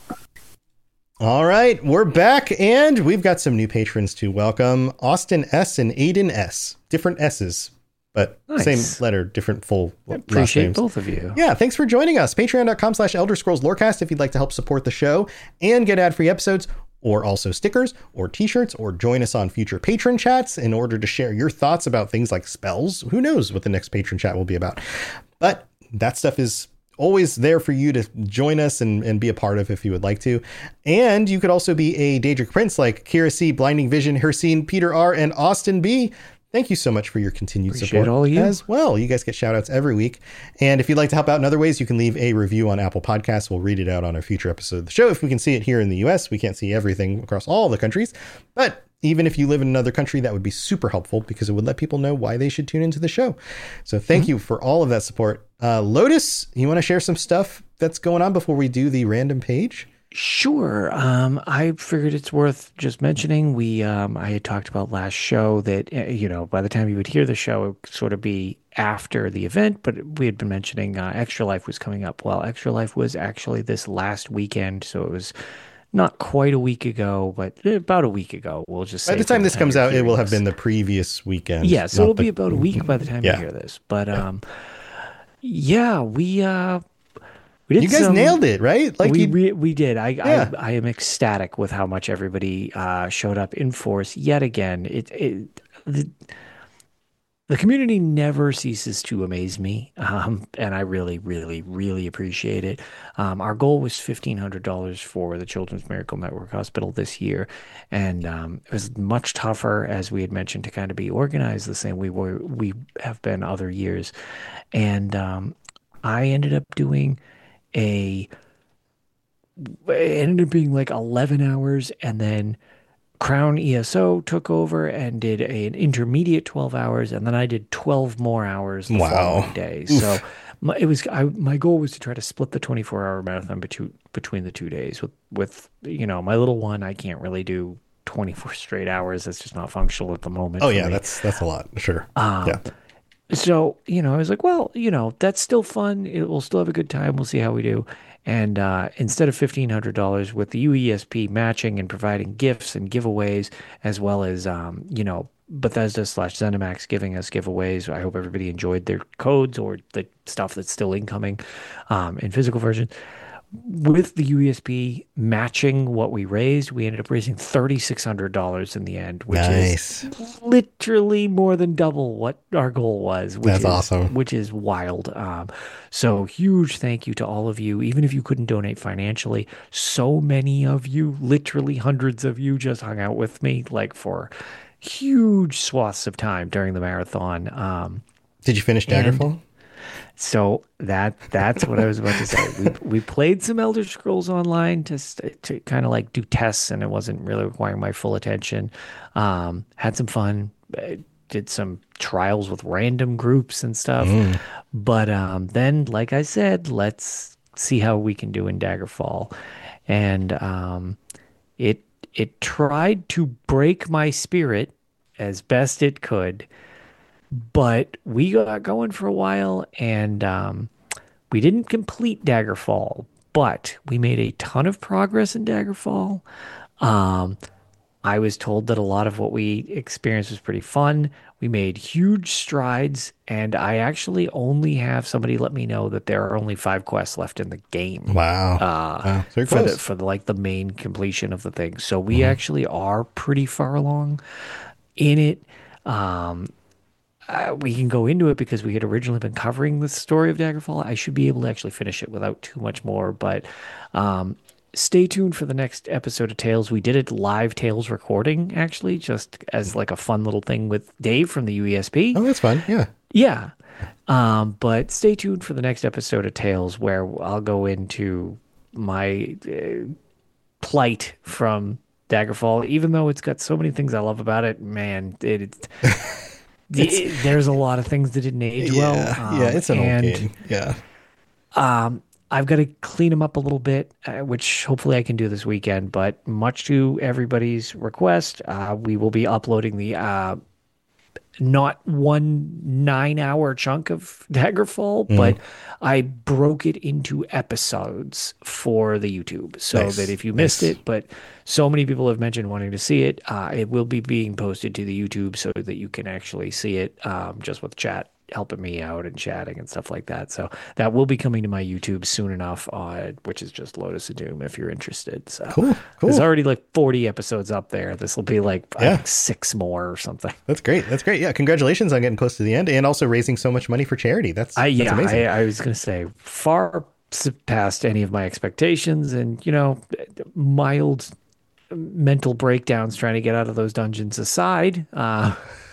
Speaker 2: All right, we're back, and we've got some new patrons to welcome. Austin S. and Aiden S. Different S's, but nice. Same letter, different full
Speaker 3: I appreciate
Speaker 2: last names.
Speaker 3: Both of you.
Speaker 2: Yeah, thanks for joining us. Patreon.com slash Elder Scrolls Lorecast if you'd like to help support the show and get ad-free episodes, or also stickers or t-shirts, or join us on future patron chats in order to share your thoughts about things like spells. Who knows what the next patron chat will be about? But that stuff is always there for you to join us and, and be a part of if you would like to. And you could also be a Daedric Prince like Kira C, Blinding Vision, Hercene, Peter R, and Austin B. Thank you so much for your continued
Speaker 3: Appreciate
Speaker 2: support
Speaker 3: all of you.
Speaker 2: as well. You guys get shout outs every week. And if you'd like to help out in other ways, you can leave a review on Apple Podcasts. We'll read it out on a future episode of the show. If we can see it here in the U S, we can't see everything across all the countries. But even if you live in another country, that would be super helpful because it would let people know why they should tune into the show. So thank mm-hmm. you for all of that support. Uh, Lotus, you want to share some stuff that's going on before we do the random page?
Speaker 3: Sure. Um, I figured it's worth just mentioning. We, um, I had talked about last show that, uh, you know, by the time you would hear the show, it would sort of be after the event, but we had been mentioning uh, Extra Life was coming up. Well, Extra Life was actually this last weekend, so it was not quite a week ago, but about a week ago. We'll just say.
Speaker 2: By the time this comes out, it will have
Speaker 3: this.
Speaker 2: been the previous weekend.
Speaker 3: Yeah, so it'll
Speaker 2: the,
Speaker 3: be about a week by the time
Speaker 2: yeah.
Speaker 3: you hear this. But,
Speaker 2: yeah.
Speaker 3: um, yeah, we, uh, We did
Speaker 2: you guys
Speaker 3: some,
Speaker 2: nailed it, right?
Speaker 3: Like we we, we did. I,
Speaker 2: yeah.
Speaker 3: I I am ecstatic with how much everybody uh, showed up in force yet again. It it the, the community never ceases to amaze me, um, and I really really really appreciate it. Um, our goal was fifteen hundred dollars for the Children's Miracle Network Hospital this year, and um, it was much tougher, as we had mentioned, to kind of be organized the same way we we have been other years, and um, I ended up doing. A it ended up being like eleven hours, and then Crown E S O took over and did a, an intermediate twelve hours, and then I did twelve more hours the
Speaker 2: wow.
Speaker 3: following day. Oof. So my, it was I, my goal was to try to split the twenty-four hour marathon between between the two days. With with you know my little one, I can't really do twenty-four straight hours. That's just not functional at the moment.
Speaker 2: Oh yeah,
Speaker 3: me.
Speaker 2: that's that's a lot. Sure.
Speaker 3: Um,
Speaker 2: yeah.
Speaker 3: So, you know, I was like, well, you know, that's still fun. It, we'll still have a good time. We'll see how we do. And uh, instead of fifteen hundred dollars with the U E S P matching and providing gifts and giveaways, as well as, um, you know, Bethesda slash ZeniMax giving us giveaways. I hope everybody enjoyed their codes or the stuff that's still incoming um, in physical version. With the U E S P matching what we raised, we ended up raising three thousand six hundred dollars in the end, which
Speaker 2: nice.
Speaker 3: is literally more than double what our goal was. Which
Speaker 2: That's
Speaker 3: is,
Speaker 2: awesome.
Speaker 3: Which is wild. Um, so huge thank you to all of you. Even if you couldn't donate financially, so many of you, literally hundreds of you, just hung out with me like for huge swaths of time during the marathon. Um,
Speaker 2: Did you finish Daggerfall?
Speaker 3: So that that's what I was about to say. We we played some Elder Scrolls Online to to kind of like do tests, and it wasn't really requiring my full attention. Um, had some fun, did some trials with random groups and stuff. Mm. But um, then, like I said, let's see how we can do in Daggerfall, and um, it it tried to break my spirit as best it could. But we got going for a while, and um, we didn't complete Daggerfall, but we made a ton of progress in Daggerfall. Um, I was told that a lot of what we experienced was pretty fun. We made huge strides, and I actually only have somebody let me know that there are only five quests left in the game.
Speaker 2: Wow!
Speaker 3: Uh,
Speaker 2: wow. So
Speaker 3: for the for the, like the main completion of the thing. So we mm-hmm. actually are pretty far along in it. Um, Uh, we can go into it because we had originally been covering the story of Daggerfall. I should be able to actually finish it without too much more, but um, stay tuned for the next episode of Tales. We did a live Tales recording, actually, just as like a fun little thing with Dave from the U E S P.
Speaker 2: Oh, that's fun. Yeah.
Speaker 3: Yeah. Um, but stay tuned for the next episode of Tales where I'll go into my uh, plight from Daggerfall. Even though it's got so many things I love about it, man, it, it's... It, there's a lot of things that didn't age
Speaker 2: yeah,
Speaker 3: well. Um,
Speaker 2: yeah, it's an
Speaker 3: and,
Speaker 2: old game. Yeah.
Speaker 3: Um, I've got to clean them up a little bit, uh, which hopefully I can do this weekend. But much to everybody's request, uh, we will be uploading the uh, not one nine-hour chunk of Daggerfall, mm. but I broke it into episodes for the YouTube, so nice. that if you missed nice. it, but so many people have mentioned wanting to see it, uh, it will be being posted to the YouTube so that you can actually see it um, just with chat helping me out and chatting and stuff like that. So that will be coming to my YouTube soon enough, uh, which is just Lotus of Doom if you're interested. So
Speaker 2: cool, cool.
Speaker 3: There's already like forty episodes up there. This will be like yeah. I think six more or something.
Speaker 2: That's great. That's great. Yeah, congratulations on getting close to the end and also raising so much money for charity. That's,
Speaker 3: I,
Speaker 2: that's
Speaker 3: yeah,
Speaker 2: amazing.
Speaker 3: I, I was going to say far surpassed any of my expectations, and you know, mild mental breakdowns trying to get out of those dungeons aside. Uh,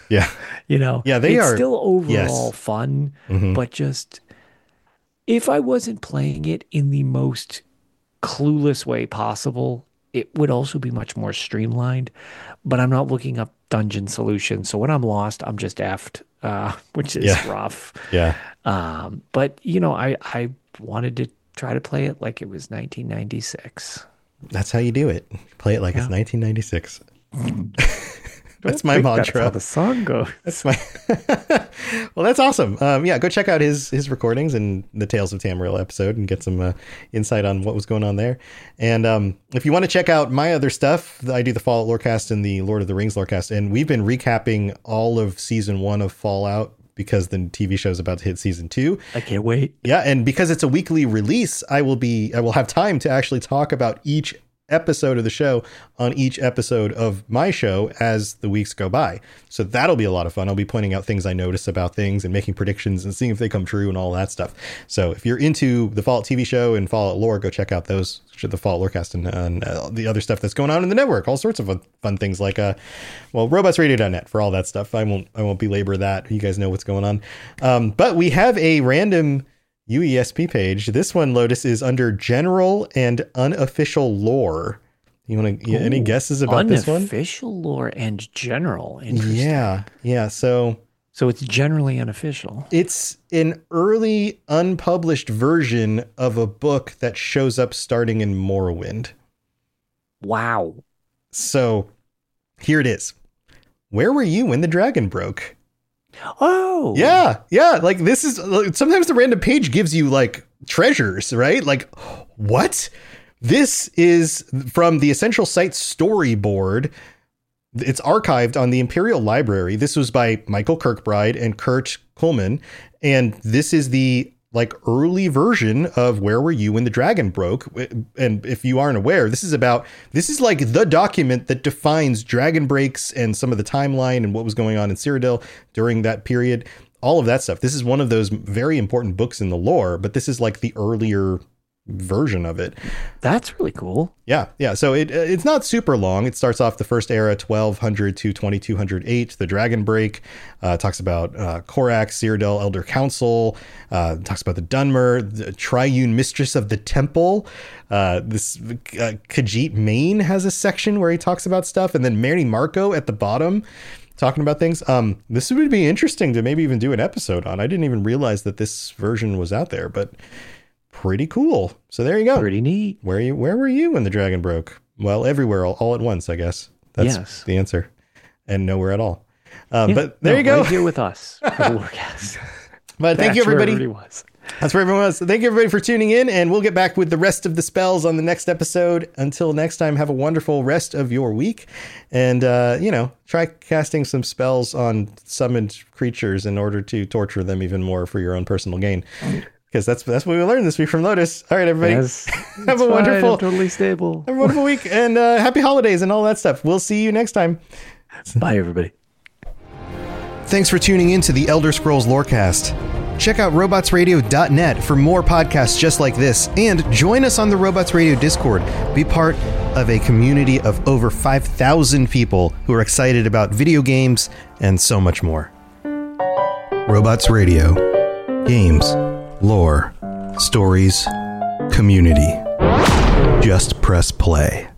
Speaker 2: Yeah.
Speaker 3: You know,
Speaker 2: Yeah, they
Speaker 3: it's
Speaker 2: are
Speaker 3: still overall
Speaker 2: yes.
Speaker 3: fun,
Speaker 2: mm-hmm.
Speaker 3: but just if I wasn't playing it in the most clueless way possible, it would also be much more streamlined. But I'm not looking up dungeon solutions, so when I'm lost, I'm just effed, uh, which is
Speaker 2: yeah.
Speaker 3: rough.
Speaker 2: Yeah.
Speaker 3: Um, but you know, I I wanted to try to play it like it was nineteen ninety-six.
Speaker 2: That's how you do it. Play it like yeah. it's nineteen ninety-six. That's my mantra.
Speaker 3: That's how the song goes.
Speaker 2: That's my. Well, that's awesome. Um, yeah, go check out his his recordings and the Tales of Tamriel episode and get some uh, insight on what was going on there. And um, if you want to check out my other stuff, I do the Fallout Lorecast and the Lord of the Rings Lorecast, and we've been recapping all of season one of Fallout because the T V show is about to hit season two.
Speaker 3: I can't wait.
Speaker 2: Yeah, and because it's a weekly release, I will be I will have time to actually talk about each episode of the show on each episode of my show as the weeks go by. So that'll be a lot of fun. I'll be pointing out things I notice about things and making predictions and seeing if they come true and all that stuff. So if you're into the Fallout T V show and Fallout lore, go check out those, the Fallout Lorecast and, and uh, the other stuff that's going on in the network. All sorts of fun, fun things like, uh, well, robots radio dot net for all that stuff. I won't, I won't belabor that. You guys know what's going on. Um, but we have a random U E S P page. This one, Lotus, is under general and unofficial lore. You want to, any guesses about this one?
Speaker 3: Unofficial lore and general.
Speaker 2: Yeah. Yeah. So,
Speaker 3: so it's generally unofficial.
Speaker 2: It's an early unpublished version of a book that shows up starting in Morrowind.
Speaker 3: Wow.
Speaker 2: So here it is. Where were you when the dragon broke?
Speaker 3: Oh
Speaker 2: yeah. Yeah. Like this is sometimes the random page gives you like treasures, right? Like what? This is from the Essential Sites storyboard. It's archived on the Imperial Library. This was by Michael Kirkbride and Kurt Kuhlman. And this is the like early version of Where Were You When the Dragon Broke? And if you aren't aware, this is about, this is like the document that defines dragon breaks and some of the timeline and what was going on in Cyrodiil during that period, all of that stuff. This is one of those very important books in the lore, but this is like the earlier version of it.
Speaker 3: That's really cool.
Speaker 2: Yeah. Yeah. So it it's not super long. It starts off the first era, twelve hundred to twenty-two oh eight, the Dragon Break, uh, talks about uh, Korax, Cyrodiil, Elder Council, uh, talks about the Dunmer, the Triune Mistress of the Temple. Uh, this uh, Khajiit Main has a section where he talks about stuff. And then Mary Marco at the bottom talking about things. Um, this would be interesting to maybe even do an episode on. I didn't even realize that this version was out there, but pretty cool. So there you go.
Speaker 3: Pretty neat.
Speaker 2: Where you? Where were you when the dragon broke? Well, everywhere, all, all at once, I guess. That's
Speaker 3: yes.
Speaker 2: the answer. And nowhere at all. Um,
Speaker 3: yeah,
Speaker 2: but there
Speaker 3: no,
Speaker 2: you go.
Speaker 3: Right here with us.
Speaker 2: But thank you, everybody.
Speaker 3: Where everybody was.
Speaker 2: That's where everyone was. Thank you, everybody, for tuning in. And we'll get back with the rest of the spells on the next episode. Until next time, have a wonderful rest of your week. And, uh, you know, try casting some spells on summoned creatures in order to torture them even more for your own personal gain. Because that's that's what we learned this week from Lotus. All right, everybody.
Speaker 3: Yes,
Speaker 2: have a wonderful,
Speaker 3: I'm totally stable.
Speaker 2: Have a wonderful week and uh, happy holidays and all that stuff. We'll see you next time.
Speaker 3: Bye, everybody.
Speaker 2: Thanks for tuning in to the Elder Scrolls Lorecast. Check out robots radio dot net for more podcasts just like this, and join us on the Robots Radio Discord. Be part of a community of over five thousand people who are excited about video games and so much more. Robots Radio. Games. Lore, stories, community. Just press play.